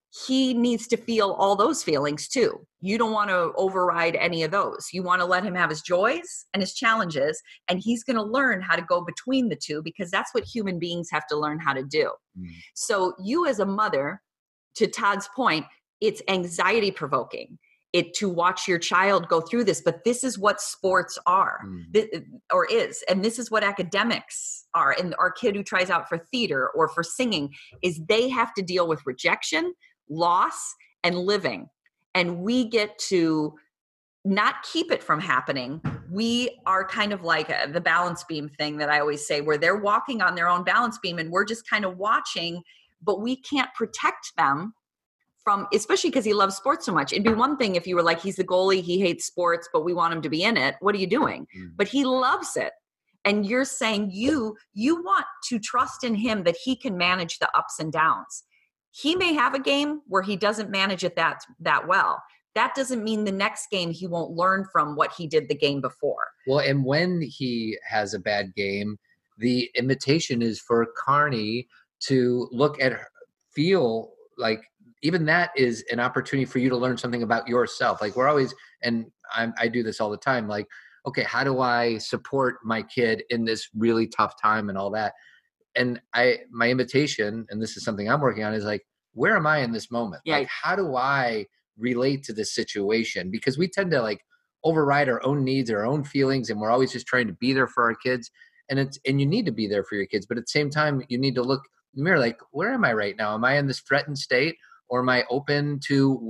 he needs to feel all those feelings too. You don't want to override any of those. You want to let him have his joys and his challenges, and he's going to learn how to go between the two, because that's what human beings have to learn how to do. Mm. So you as a mother, to Todd's point, it's anxiety provoking it to watch your child go through this, but this is what sports are mm. th- or is. And this is what academics are. And our kid who tries out for theater or for singing is they have to deal with rejection, loss, and living. And we get to not keep it from happening. We are kind of like a, the balance beam thing that I always say, where they're walking on their own balance beam and we're just kind of watching, but we can't protect them from, especially because he loves sports so much. It'd be one thing if you were like, he's the goalie, he hates sports, but we want him to be in it. What are you doing? Mm. But he loves it. And you're saying you, you want to trust in him that he can manage the ups and downs. He may have a game where he doesn't manage it that, that well. That doesn't mean the next game he won't learn from what he did the game before. Well, and when he has a bad game, the invitation is for Carney to look at her, feel like even that is an opportunity for you to learn something about yourself. Like, we're always, and I'm, I do this all the time, like, okay, how do I support my kid in this really tough time and all that? And I, my invitation, and this is something I'm working on, is like, where am I in this moment? Yeah. Like, how do I relate to this situation? Because we tend to like override our own needs, our own feelings, and we're always just trying to be there for our kids. And it's, and you need to be there for your kids, but at the same time, you need to look in the mirror, like, where am I right now? Am I in this threatened state, or am I open to what,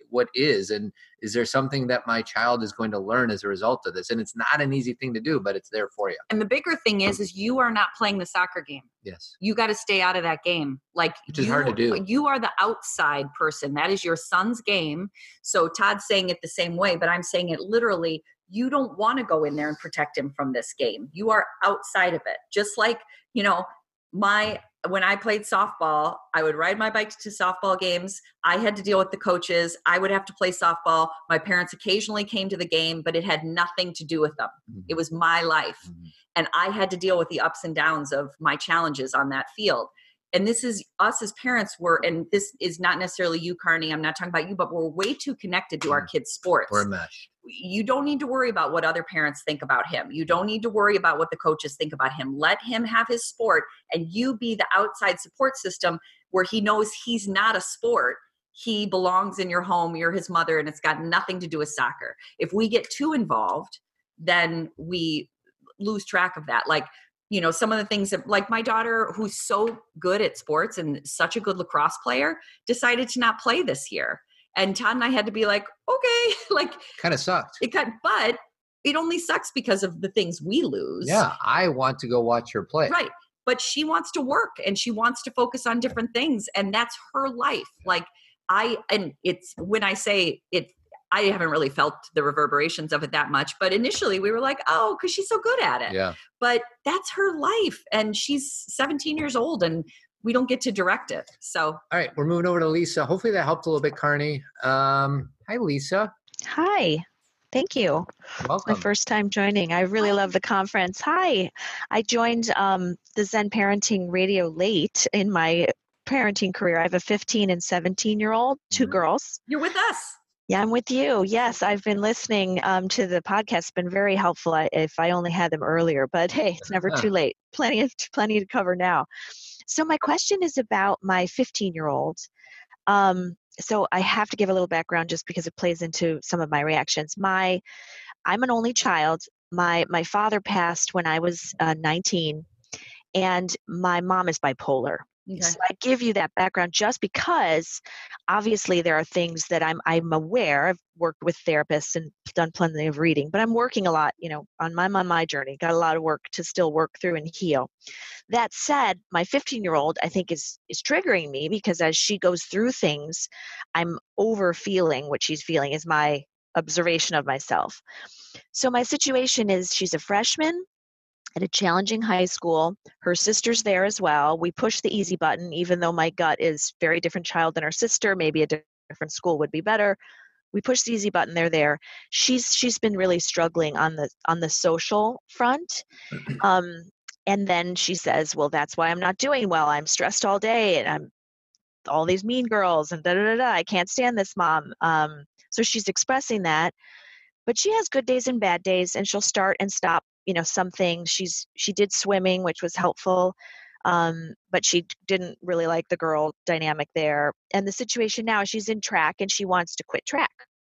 what is, and is there something that my child is going to learn as a result of this? And it's not an easy thing to do, but it's there for you. And the bigger thing is, is you are not playing the soccer game. Yes. You got to stay out of that game. Like, Which is you, hard to do. You are the outside person. That is your son's game. So Todd's saying it the same way, but I'm saying it literally. You don't want to go in there and protect him from this game. You are outside of it. Just like, you know, my, when I played softball, I would ride my bike to softball games. I had to deal with the coaches. I would have to play softball. My parents occasionally came to the game, but it had nothing to do with them. Mm-hmm. It was my life. Mm-hmm. And I had to deal with the ups and downs of my challenges on that field. And this is us as parents were, and this is not necessarily you, Carney. I'm not talking about you, but we're way too connected to our kids' sports. We're a mesh. You don't need to worry about what other parents think about him. You don't need to worry about what the coaches think about him. Let him have his sport, and you be the outside support system where he knows he's not a sport. He belongs in your home. You're his mother, and it's got nothing to do with soccer. If we get too involved, then we lose track of that. Like, you know, some of the things that, like my daughter, who's so good at sports and such a good lacrosse player, decided to not play this year. And Todd and I had to be like, okay, like kind of sucked. It got, but it only sucks because of the things we lose. Yeah, I want to go watch her play. Right. But she wants to work and she wants to focus on different things. And that's her life. Like I, and it's when I say it, I haven't really felt the reverberations of it that much. But initially we were like, oh, because she's so good at it. Yeah. But that's her life. And she's seventeen years old and we don't get to direct it. So. All right. We're moving over to Lisa. Hopefully that helped a little bit, Carney. Um, hi, Lisa. Hi. Thank you. Welcome. My first time joining. I really love the conference. Hi. I joined um, the Zen Parenting Radio late in my parenting career. I have a fifteen and seventeen year old, two mm-hmm. girls. You're with us. Yeah, I'm with you. Yes, I've been listening um, to the podcast. It's been very helpful I, if I only had them earlier, but hey, it's never too late. Plenty of, plenty to cover now. So my question is about my fifteen year old. Um, so I have to give a little background just because it plays into some of my reactions. My, I'm an only child. My, my father passed when I was uh, nineteen, and my mom is bipolar. Okay. So I give you that background just because obviously there are things that I'm I'm aware. I've worked with therapists and done plenty of reading, but I'm working a lot, you know, on my on my journey. Got a lot of work to still work through and heal. That said, my fifteen-year-old I think is is triggering me because as she goes through things, I'm over feeling what she's feeling is my observation of myself. So my situation is she's a freshman at a challenging high school. Her sister's there as well. We push the easy button, even though my gut is very different child than her sister. Maybe a different school would be better. We push the easy button. They're there. She's she's been really struggling on the on the social front. Um, and then she says, "Well, that's why I'm not doing well. I'm stressed all day, and I'm all these mean girls, and da da da da. I can't stand this, mom." Um, so she's expressing that, but she has good days and bad days, and she'll start and stop. You know, some things she's, she did swimming, which was helpful. Um, but she didn't really like the girl dynamic there. And the situation now, she's in track and she wants to quit track,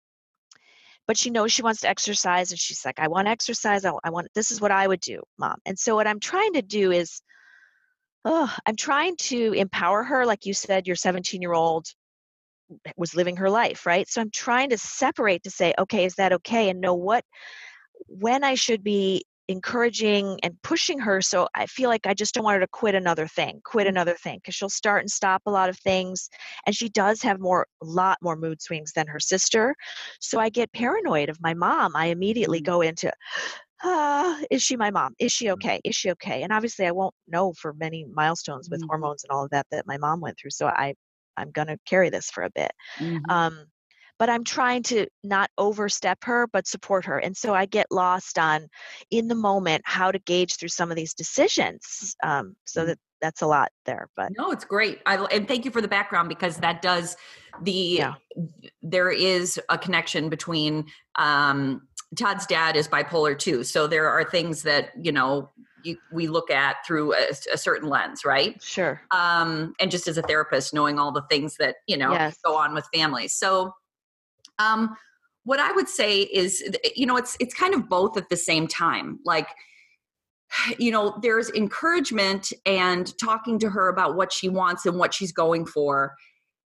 but she knows she wants to exercise. And she's like, I want to exercise. I, I want, this is what I would do, mom. And so what I'm trying to do is, oh, I'm trying to empower her. Like you said, your seventeen year old was living her life, right? So I'm trying to separate to say, okay, is that okay? And know what, when I should be encouraging and pushing her. So I feel like I just don't want her to quit another thing, quit another thing, because she'll start and stop a lot of things. And she does have more, a lot more mood swings than her sister. So I get paranoid of my mom. I immediately go into, ah, is she my mom? Is she okay? Is she okay? And obviously I won't know for many milestones with mm-hmm. hormones and all of that, that my mom went through. So I, I'm going to carry this for a bit. Mm-hmm. Um, But I'm trying to not overstep her, but support her. And so I get lost on, in the moment, how to gauge through some of these decisions. Um, so that that's a lot there. But no, it's great. I, and thank you for the background, because that does the, yeah. there is a connection between, um, Todd's dad is bipolar too. So there are things that, you know, you, we look at through a, a certain lens, right? Sure. Um, and just as a therapist, knowing all the things that, you know, yes. go on with families. So, Um, what I would say is, you know, it's, it's kind of both at the same time. Like, you know, there's encouragement and talking to her about what she wants and what she's going for.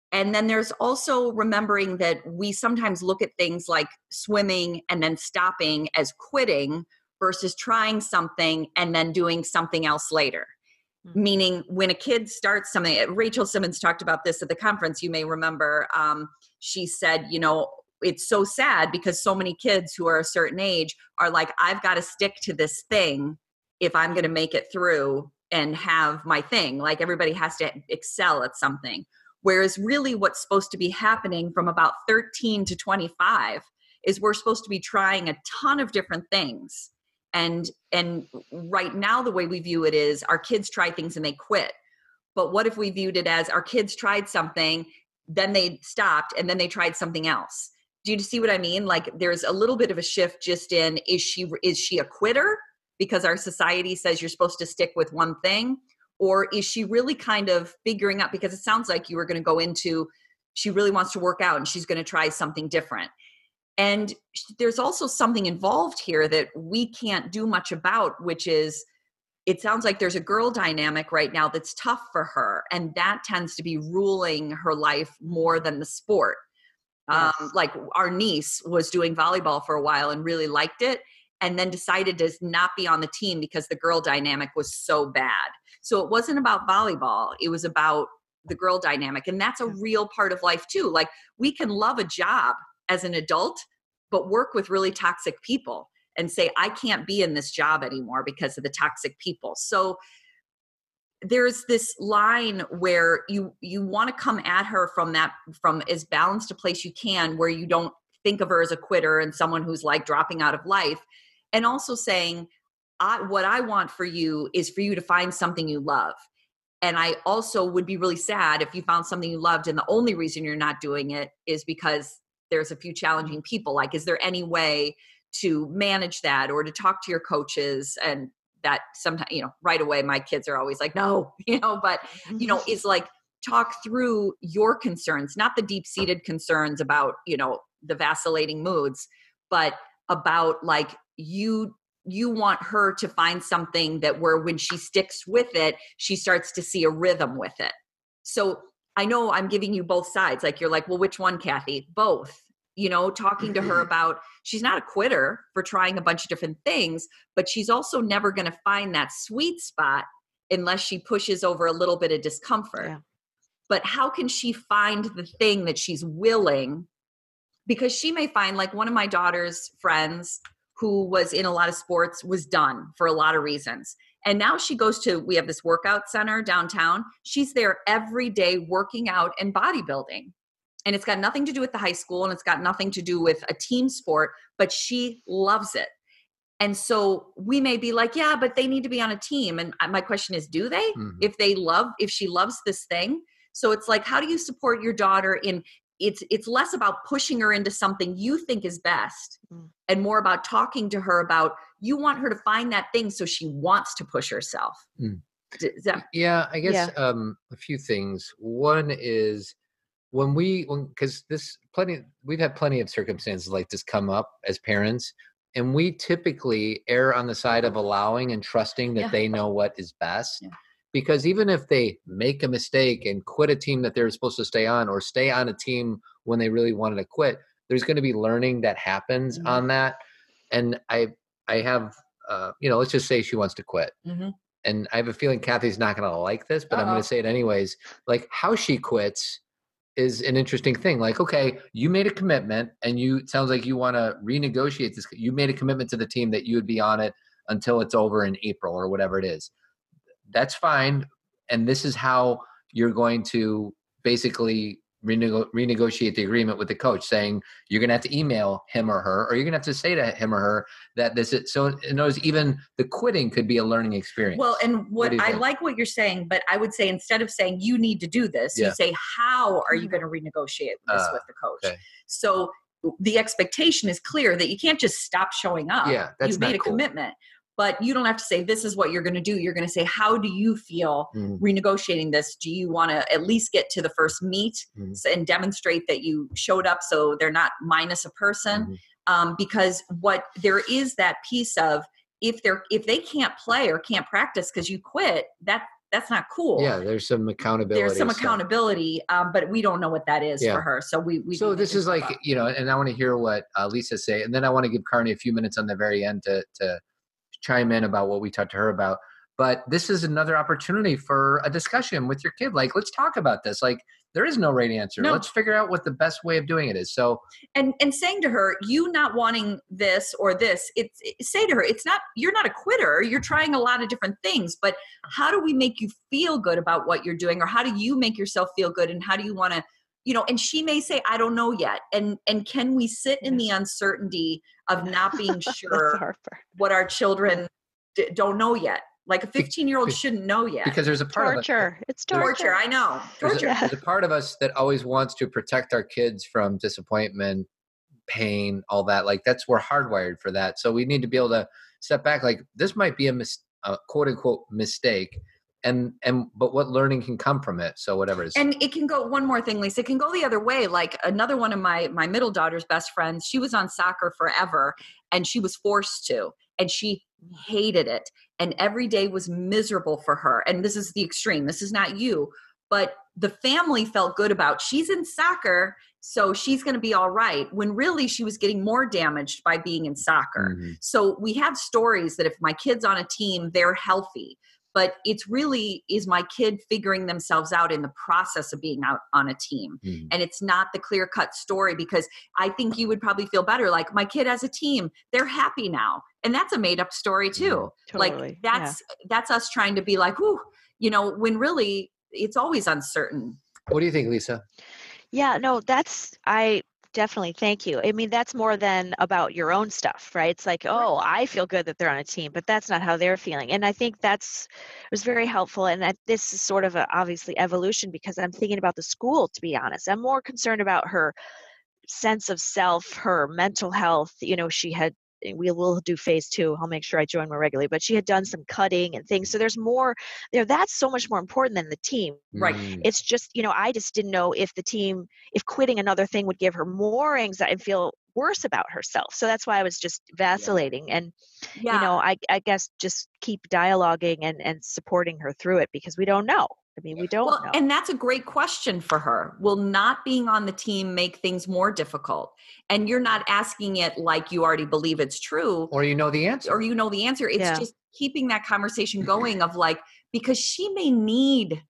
And then there's also remembering that we sometimes look at things like swimming and then stopping as quitting versus trying something and then doing something else later. Mm-hmm. Meaning when a kid starts something, Rachel Simmons talked about this at the conference, you may remember, um, she said, you know, it's so sad because so many kids who are a certain age are like, I've got to stick to this thing if I'm going to make it through and have my thing. Like everybody has to excel at something. Whereas really what's supposed to be happening from about thirteen to twenty-five is we're supposed to be trying a ton of different things. And, and right now, the way we view it is our kids try things and they quit. But what if we viewed it as our kids tried something, then they stopped, and then they tried something else? Do you see what I mean? Like there's a little bit of a shift just in, is she, is she a quitter because our society says you're supposed to stick with one thing? Or is she really kind of figuring out, because it sounds like you were going to go into, she really wants to work out and she's going to try something different. And there's also something involved here that we can't do much about, which is, it sounds like there's a girl dynamic right now that's tough for her. And that tends to be ruling her life more than the sport. Yes. Um, like our niece was doing volleyball for a while and really liked it, and then decided to not be on the team because the girl dynamic was so bad. So it wasn't about volleyball. It was about the girl dynamic. And that's a real part of life too. Like we can love a job as an adult, but work with really toxic people and say, I can't be in this job anymore because of the toxic people. So there's this line where you, you want to come at her from that, from as balanced a place you can, where you don't think of her as a quitter and someone who's like dropping out of life. And also saying, I, what I want for you is for you to find something you love. And I also would be really sad if you found something you loved and the only reason you're not doing it is because there's a few challenging people. Like, is there any way to manage that or to talk to your coaches? And that sometimes, you know, right away, my kids are always like, no, you know, but, you know, is like talk through your concerns, not the deep-seated concerns about, you know, the vacillating moods, but about like, you you want her to find something that where when she sticks with it, she starts to see a rhythm with it. So I know I'm giving you both sides. Like you're like, well, which one, Kathy? Both. You know, talking to her about, she's not a quitter for trying a bunch of different things, but she's also never going to find that sweet spot unless she pushes over a little bit of discomfort. Yeah. But how can she find the thing that she's willing? Because she may find, like one of my daughter's friends who was in a lot of sports was done for a lot of reasons. And now she goes to, we have this workout center downtown. She's there every day working out and bodybuilding. And it's got nothing to do with the high school and it's got nothing to do with a team sport, but she loves it. And so we may be like, yeah, but they need to be on a team. And my question is, do they? Mm-hmm. If they love, if she loves this thing. So it's like, how do you support your daughter in, it's it's less about pushing her into something you think is best mm. and more about talking to her about, you want her to find that thing so she wants to push herself. Mm. Is that- yeah, I guess yeah. Um, a few things. One is when we, when because this plenty, we've had plenty of circumstances like this come up as parents, and we typically err on the side of allowing and trusting that yeah. they know what is best. Yeah. Because even if they make a mistake and quit a team that they're supposed to stay on or stay on a team when they really wanted to quit, there's going to be learning that happens mm-hmm. on that. And I I have, uh, you know, let's just say she wants to quit. Mm-hmm. And I have a feeling Kathy's not going to like this, but Uh-oh. I'm going to say it anyways. Like how she quits is an interesting thing. Like, okay, you made a commitment and you, it sounds like you want to renegotiate this. You made a commitment to the team that you would be on it until it's over in April or whatever it is. That's fine. And this is how you're going to basically renego- renegotiate the agreement with the coach, saying you're going to have to email him or her, or you're going to have to say to him or her that this is, so in other words, even the quitting could be a learning experience. Well, and what, what I think? Like what you're saying, but I would say instead of saying you need to do this, yeah. you say, how are you going to renegotiate this uh, with the coach? Okay. So the expectation is clear that you can't just stop showing up. Yeah, that's You've made a cool. commitment. But you don't have to say, this is what you're going to do. You're going to say, how do you feel mm. renegotiating this? Do you want to at least get to the first meet mm. and demonstrate that you showed up so they're not minus a person? Mm. Um, because what there is that piece of, if they're if they can't play or can't practice because you quit, that that's not cool. Yeah, there's some accountability. There's some stuff. accountability, um, but we don't know what that is Yeah. for her. So we, we So need to this is think like, about- you know, and I want to hear what uh, Lisa say, and then I want to give Carney a few minutes on the very end to to chime in about what we talked to her about. But this is another opportunity for a discussion with your kid. Like, let's talk about this. Like, there is no right answer. No. Let's figure out what the best way of doing it is. So and and saying to her, you not wanting this or this, it's it, say to her, it's not, you're not a quitter. You're trying a lot of different things, but how do we make you feel good about what you're doing, or how do you make yourself feel good, and how do you want to, you know? And she may say, I don't know yet. And and can we sit in the uncertainty of not being That's sure Harper. what our children d- don't know yet? Like a fifteen year old shouldn't know yet. because there's a part Torture. of us, It's torture. torture, I know. there's a, Torture. there's a part of us that always wants to protect our kids from disappointment, pain, all that. Like, that's, we're hardwired for that. So we need to be able to step back. Like, this might be a, mis- a quote unquote mistake, and and but what learning can come from it. So whatever it is. And it can go, one more thing, Lisa, it can go the other way. Like another one of my my middle daughter's best friends, she was on soccer forever, and she was forced to, and she hated it, and every day was miserable for her. And this is the extreme, this is not you, but the family felt good about, she's in soccer, so she's going to be all right, when really she was getting more damaged by being in soccer. Mhm. So we have stories that if my kid's on a team, they're healthy. But it's really, is my kid figuring themselves out in the process of being out on a team? Mhm. And it's not the clear cut story, because I think you would probably feel better. Like, my kid has a team, they're happy now. And that's a made up story too. Totally. Like that's, that's us trying to be like, whoo, you know, when really it's always uncertain. What do you think, Lisa? Yeah, no, that's, I definitely, thank you. I mean, that's more than about your own stuff, right? It's like, oh, I feel good that they're on a team, but that's not how they're feeling. And I think that's, it was very helpful. And that this is sort of a, obviously evolution, because I'm thinking about the school, to be honest. I'm more concerned about her sense of self, her mental health. You know, she had, we will do phase two. I'll make sure I join more regularly, but she had done some cutting and things. So there's more there. That's so much more important than the team. Right. Mm. It's just, you know, I just didn't know if the team, if quitting another thing would give her more anxiety and feel worse about herself. So that's why I was just vacillating. And, Yeah. you know, I, I guess just keep dialoguing and, and supporting her through it, because we don't know. I mean, we don't Well, know. and that's a great question for her. Will not being on the team make things more difficult? And you're not asking it like you already believe it's true, Or you know the answer. or you know the answer. It's Yeah. just keeping that conversation going of like, because she may need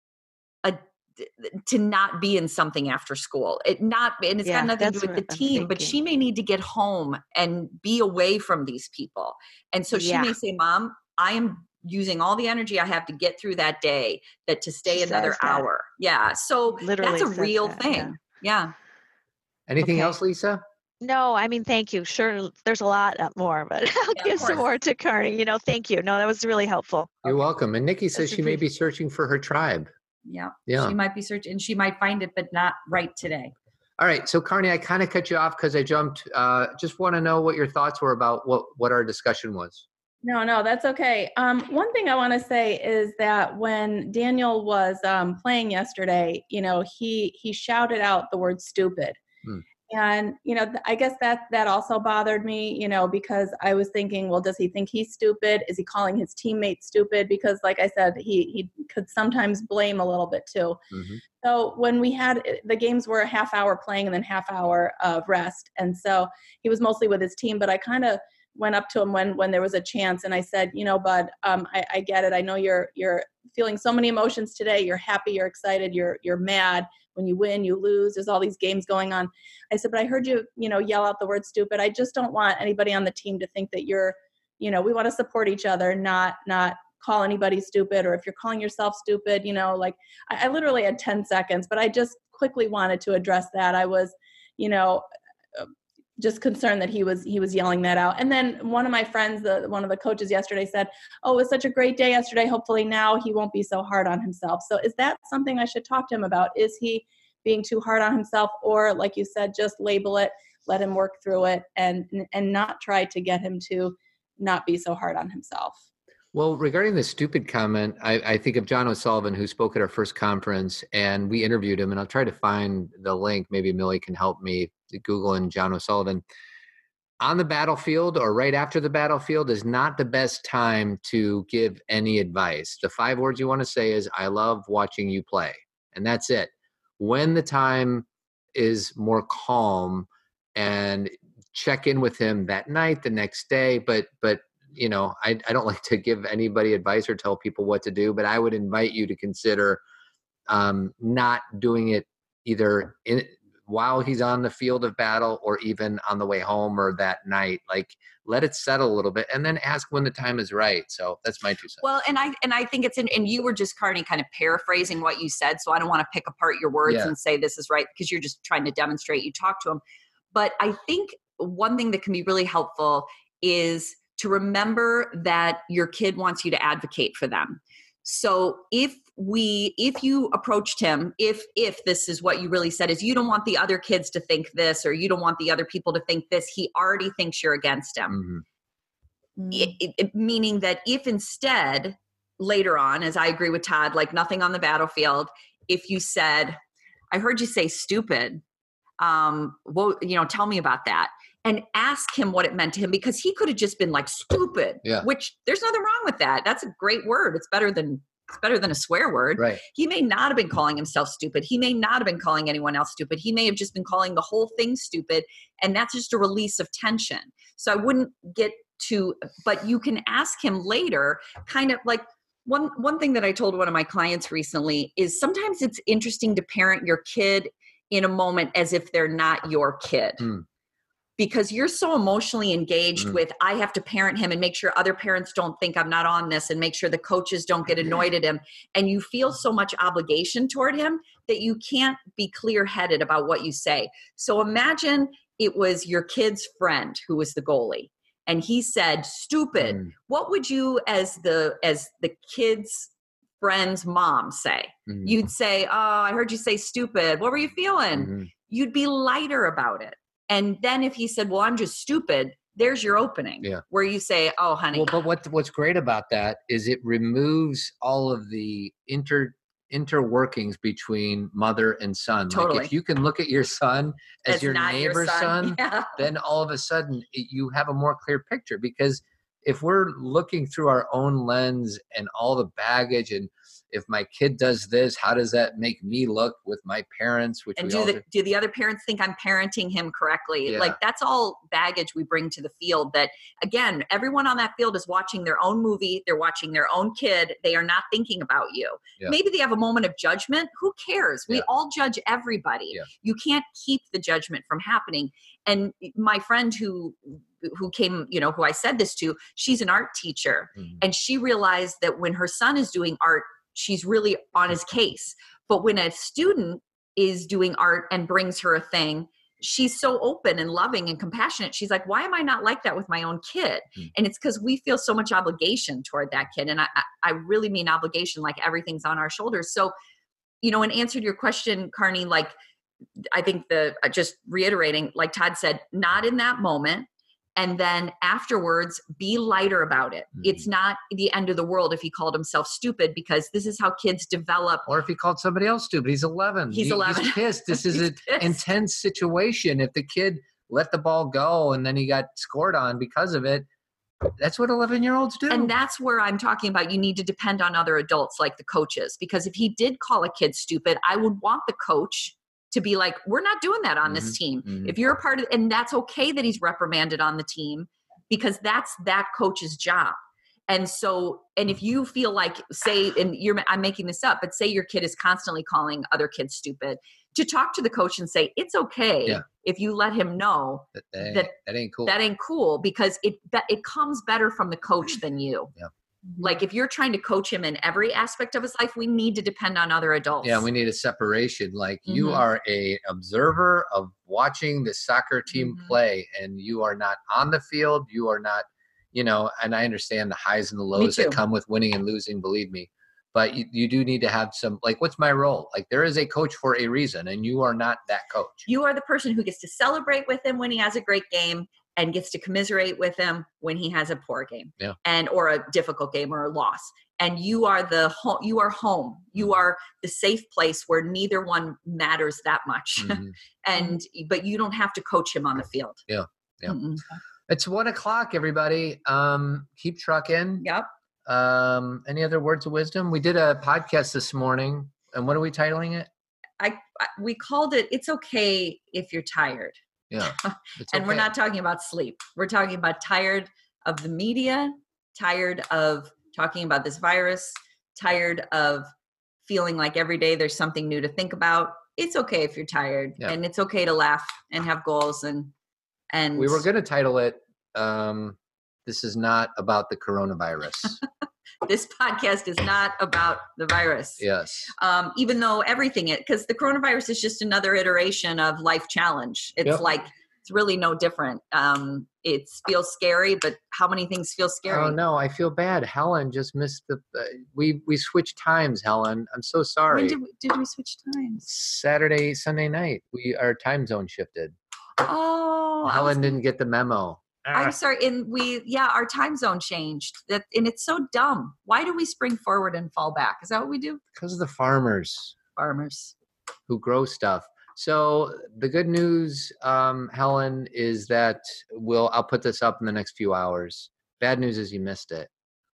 a to not be in something after school. It not, and it's Yeah, got nothing to that's do with the what I'm team, but thinking. she may need to get home and be away from these people. And so she Yeah. may say, Mom, I am using all the energy I have to get through that day, that to stay She another says that. hour. Yeah. So Literally that's a says real that, thing. yeah. Yeah. Anything Okay. else, Lisa? No, I mean, thank you. Sure, there's a lot more, but I'll Yeah, of give some course. more to Carney. You know, thank you. No, that was really helpful. You're welcome. And Nikki says That's she may okay. be searching for her tribe. Yeah. Yeah. She might be searching, and she might find it, but not right today. All right. So, Carney, I kind of cut you off because I jumped. Uh, just want to know what your thoughts were about what, what our discussion was. No, no, that's okay. Um, one thing I want to say is that when Daniel was um, playing yesterday, you know, he he shouted out the word stupid. Hmm. And, you know, th- I guess that that also bothered me, you know, because I was thinking, well, does he think he's stupid? Is he calling his teammates stupid? Because like I said, he, he could sometimes blame a little bit too. Mhm. So when we had, the games were a half hour playing and then half hour of rest. And so he was mostly with his team, but I kind of went up to him when, when there was a chance. And I said, you know, bud, um, I, I get it. I know you're, you're feeling so many emotions today. You're happy, you're excited, you're, you're mad. When you win, you lose. There's all these games going on. I said, but I heard you, you know, yell out the word stupid. I just don't want anybody on the team to think that you're, you know, we want to support each other, not, not call anybody stupid. Or if you're calling yourself stupid, you know, like I, I literally had ten seconds, but I just quickly wanted to address that. I was, you know, just concerned that he was he was yelling that out. And then one of my friends, the one of the coaches yesterday said, oh, it was such a great day yesterday. Hopefully now he won't be so hard on himself. So is that something I should talk to him about? Is he being too hard on himself? Or like you said, just label it, let him work through it, and and not try to get him to not be so hard on himself? Well, regarding the stupid comment, I, I think of John O'Sullivan, who spoke at our first conference, and we interviewed him, and I'll try to find the link. Maybe Millie can help me Google and John O'Sullivan. on the battlefield or right after the battlefield is not the best time to give any advice. The five words you want to say is, I love watching you play. And that's it. When the time is more calm, and check in with him that night, the next day. But, but you know, I, I don't like to give anybody advice or tell people what to do, but I would invite you to consider um, not doing it either in while he's on the field of battle or even on the way home or that night. Like, let it settle a little bit and then ask when the time is right. So that's my two cents. Well, and I and I think it's in, and you were just, Carney, kind of paraphrasing what you said. So I don't want to pick apart your words Yeah. and say this is right, because you're just trying to demonstrate you talk to him. But I think one thing that can be really helpful is to remember that your kid wants you to advocate for them. So if we, if you approached him, if, if this is what you really said is you don't want the other kids to think this, or you don't want the other people to think this, he already thinks you're against him. Mm-hmm. It, it, it- meaning that if instead later on, as I agree with Todd, like nothing on the battlefield, if you said, I heard you say stupid, um, well, you know, tell me about that. And ask him what it meant to him, because he could have just been like stupid, Yeah. which there's nothing wrong with that. That's a great word. It's better than, it's better than a swear word. Right. He may not have been calling himself stupid. He may not have been calling anyone else stupid. He may have just been calling the whole thing stupid. And that's just a release of tension. So I wouldn't get to, but you can ask him later, kind of like one, one thing that I told one of my clients recently is sometimes it's interesting to parent your kid in a moment as if they're not your kid. Mm. Because you're so emotionally engaged Mm. with, I have to parent him and make sure other parents don't think I'm not on this, and make sure the coaches don't get annoyed at him. And you feel so much obligation toward him that you can't be clear-headed about what you say. So imagine it was your kid's friend who was the goalie, and he said, stupid. Mm. What would you, as the, as the kid's friend's mom, say? Mm. You'd say, oh, I heard you say stupid. What were you feeling? Mhm. You'd be lighter about it. And then if he said, well, I'm just stupid, there's your opening. Yeah. Where you say, oh, honey. Well, but what what's great about that is it removes all of the inter interworkings between mother and son. Totally. Like if you can look at your son as That's your not neighbor's son, Yeah. then all of a sudden it, you have a more clear picture. Because if we're looking through our own lens and all the baggage, and if my kid does this, how does that make me look with my parents? Which And we do all the, do. do the other parents think I'm parenting him correctly? Yeah. Like that's all baggage we bring to the field that, again, everyone on that field is watching their own movie. They're watching their own kid. They are not thinking about you. Yeah. Maybe they have a moment of judgment. Who cares? We Yeah. all judge everybody. Yeah. You can't keep the judgment from happening. And my friend who who came, you know, who I said this to, she's an art teacher. Mhm. And she realized that when her son is doing art, she's really on his case. But when a student is doing art and brings her a thing, she's so open and loving and compassionate. She's like, why am I not like that with my own kid? Mm. And it's because we feel so much obligation toward that kid. And I, I really mean obligation, like everything's on our shoulders. So, you know, in answer to your question, Carney, like, I think the, just reiterating, like Todd said, not in that moment. And then afterwards, be lighter about it. Mhm. It's not the end of the world if he called himself stupid, because this is how kids develop. Or if he called somebody else stupid, he's eleven. He's He- eleven. He's pissed. This is He's an pissed. intense situation. If the kid let the ball go and then he got scored on because of it, that's what eleven-year-olds do. And that's where I'm talking about. You need to depend on other adults like the coaches, because if he did call a kid stupid, I would want the coach to be like, we're not doing that on this Mhm, team. mhm. If you're a part of, and that's okay that he's reprimanded on the team, because that's that coach's job. And so, and if you feel like, say, and you're, I'm making this up, but say your kid is constantly calling other kids stupid, to talk to the coach and say, it's okay Yeah. if you let him know that, that, ain't, that- that ain't cool. that ain't cool, because it, that it comes better from the coach than you. Yeah. Like if you're trying to coach him in every aspect of his life, we need to depend on other adults. Yeah, we need a separation. Like you Mhm. are a observer of watching the soccer team Mhm. play, and you are not on the field. You are not, you know, and I understand the highs and the lows too. that come with winning and losing, believe me. But you, you do need to have some, like, what's my role? Like there is a coach for a reason, and you are not that coach. You are the person who gets to celebrate with him when he has a great game, and gets to commiserate with him when he has a poor game, Yeah. and or a difficult game or a loss. And you are the home. You are home. You are the safe place where neither one matters that much. Mhm. And but you don't have to coach him on the field. Yeah, Yeah. Mm-mm. It's one o'clock, everybody. Um, keep trucking. Yep. Um, any other words of wisdom? We did a podcast this morning, and what are we titling it? I, I we called it "It's Okay If You're Tired," Yeah, it's and we're okay. not talking about sleep. We're talking about tired of the media, tired of talking about this virus, tired of feeling like every day there's something new to think about. It's okay if you're tired, Yeah. and it's okay to laugh and have goals. And and We were going to title it. Um, this is not about the coronavirus. this podcast is not about the virus. Yes. Um, even though everything it because the coronavirus is just another iteration of life challenge. It's Yep. like it's really no different. Um, it feels scary, but how many things feel scary? Oh no, I feel bad. Helen just missed the. Uh, we we switched times, Helen. I'm so sorry. When did we, did we switch times? Saturday, Sunday night. We our time zone shifted. Oh, I Helen was- didn't get the memo. I'm Ah, sorry. And we, yeah, our time zone changed. That and it's so dumb. Why do we spring forward and fall back? Is that what we do, because of the farmers farmers? who grow stuff. So the good news, um, Helen, is that we'll I'll put this up in the next few hours. Bad news is you missed it.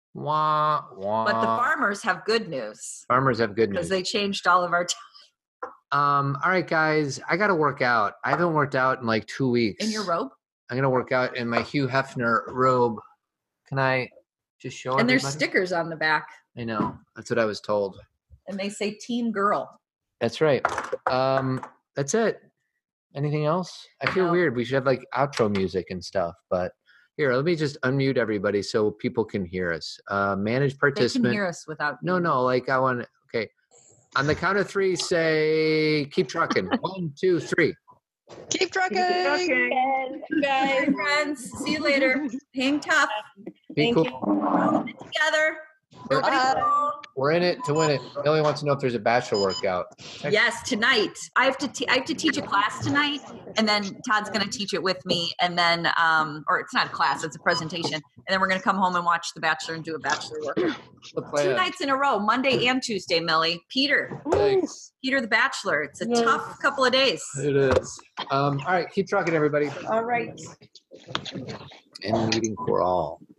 Wah wah. But the farmers have good news farmers have good because news. they changed all of our time Um, all right, guys, I got to work out. I haven't worked out in like two weeks. in your robe. I'm gonna work out in my Hugh Hefner robe. Can I just show And there's everybody? stickers on the back, I know. That's what I was told. and they say "Team Girl." That's right. Um, that's it. Anything else? I feel No. weird. We should have like outro music and stuff. But here, let me just unmute everybody so people can hear us. Uh, manage They can participant. hear us without. No, you. no. Like I want. Okay. On the count of three, say keep trucking. One, two, three. Keep trucking. Okay. Guys, Bye, friends. See you later. Hang tough Be Thank cool. you. together. We're, Nobody alone. we're in it to win it. Millie wants to know if there's a bachelor workout. Check- Yes, tonight. I have to. Te- I have to teach a class tonight, and then Todd's going to teach it with me, and then, um, or it's not a class, it's a presentation, and then we're going to come home and watch The Bachelor and do a Bachelor workout. The Two plan. nights in a row, Monday and Tuesday. Millie, Peter, Thanks. Peter the Bachelor. It's a Yes. tough couple of days. It is. Um, all right, keep trucking, everybody. All right. And meeting for all.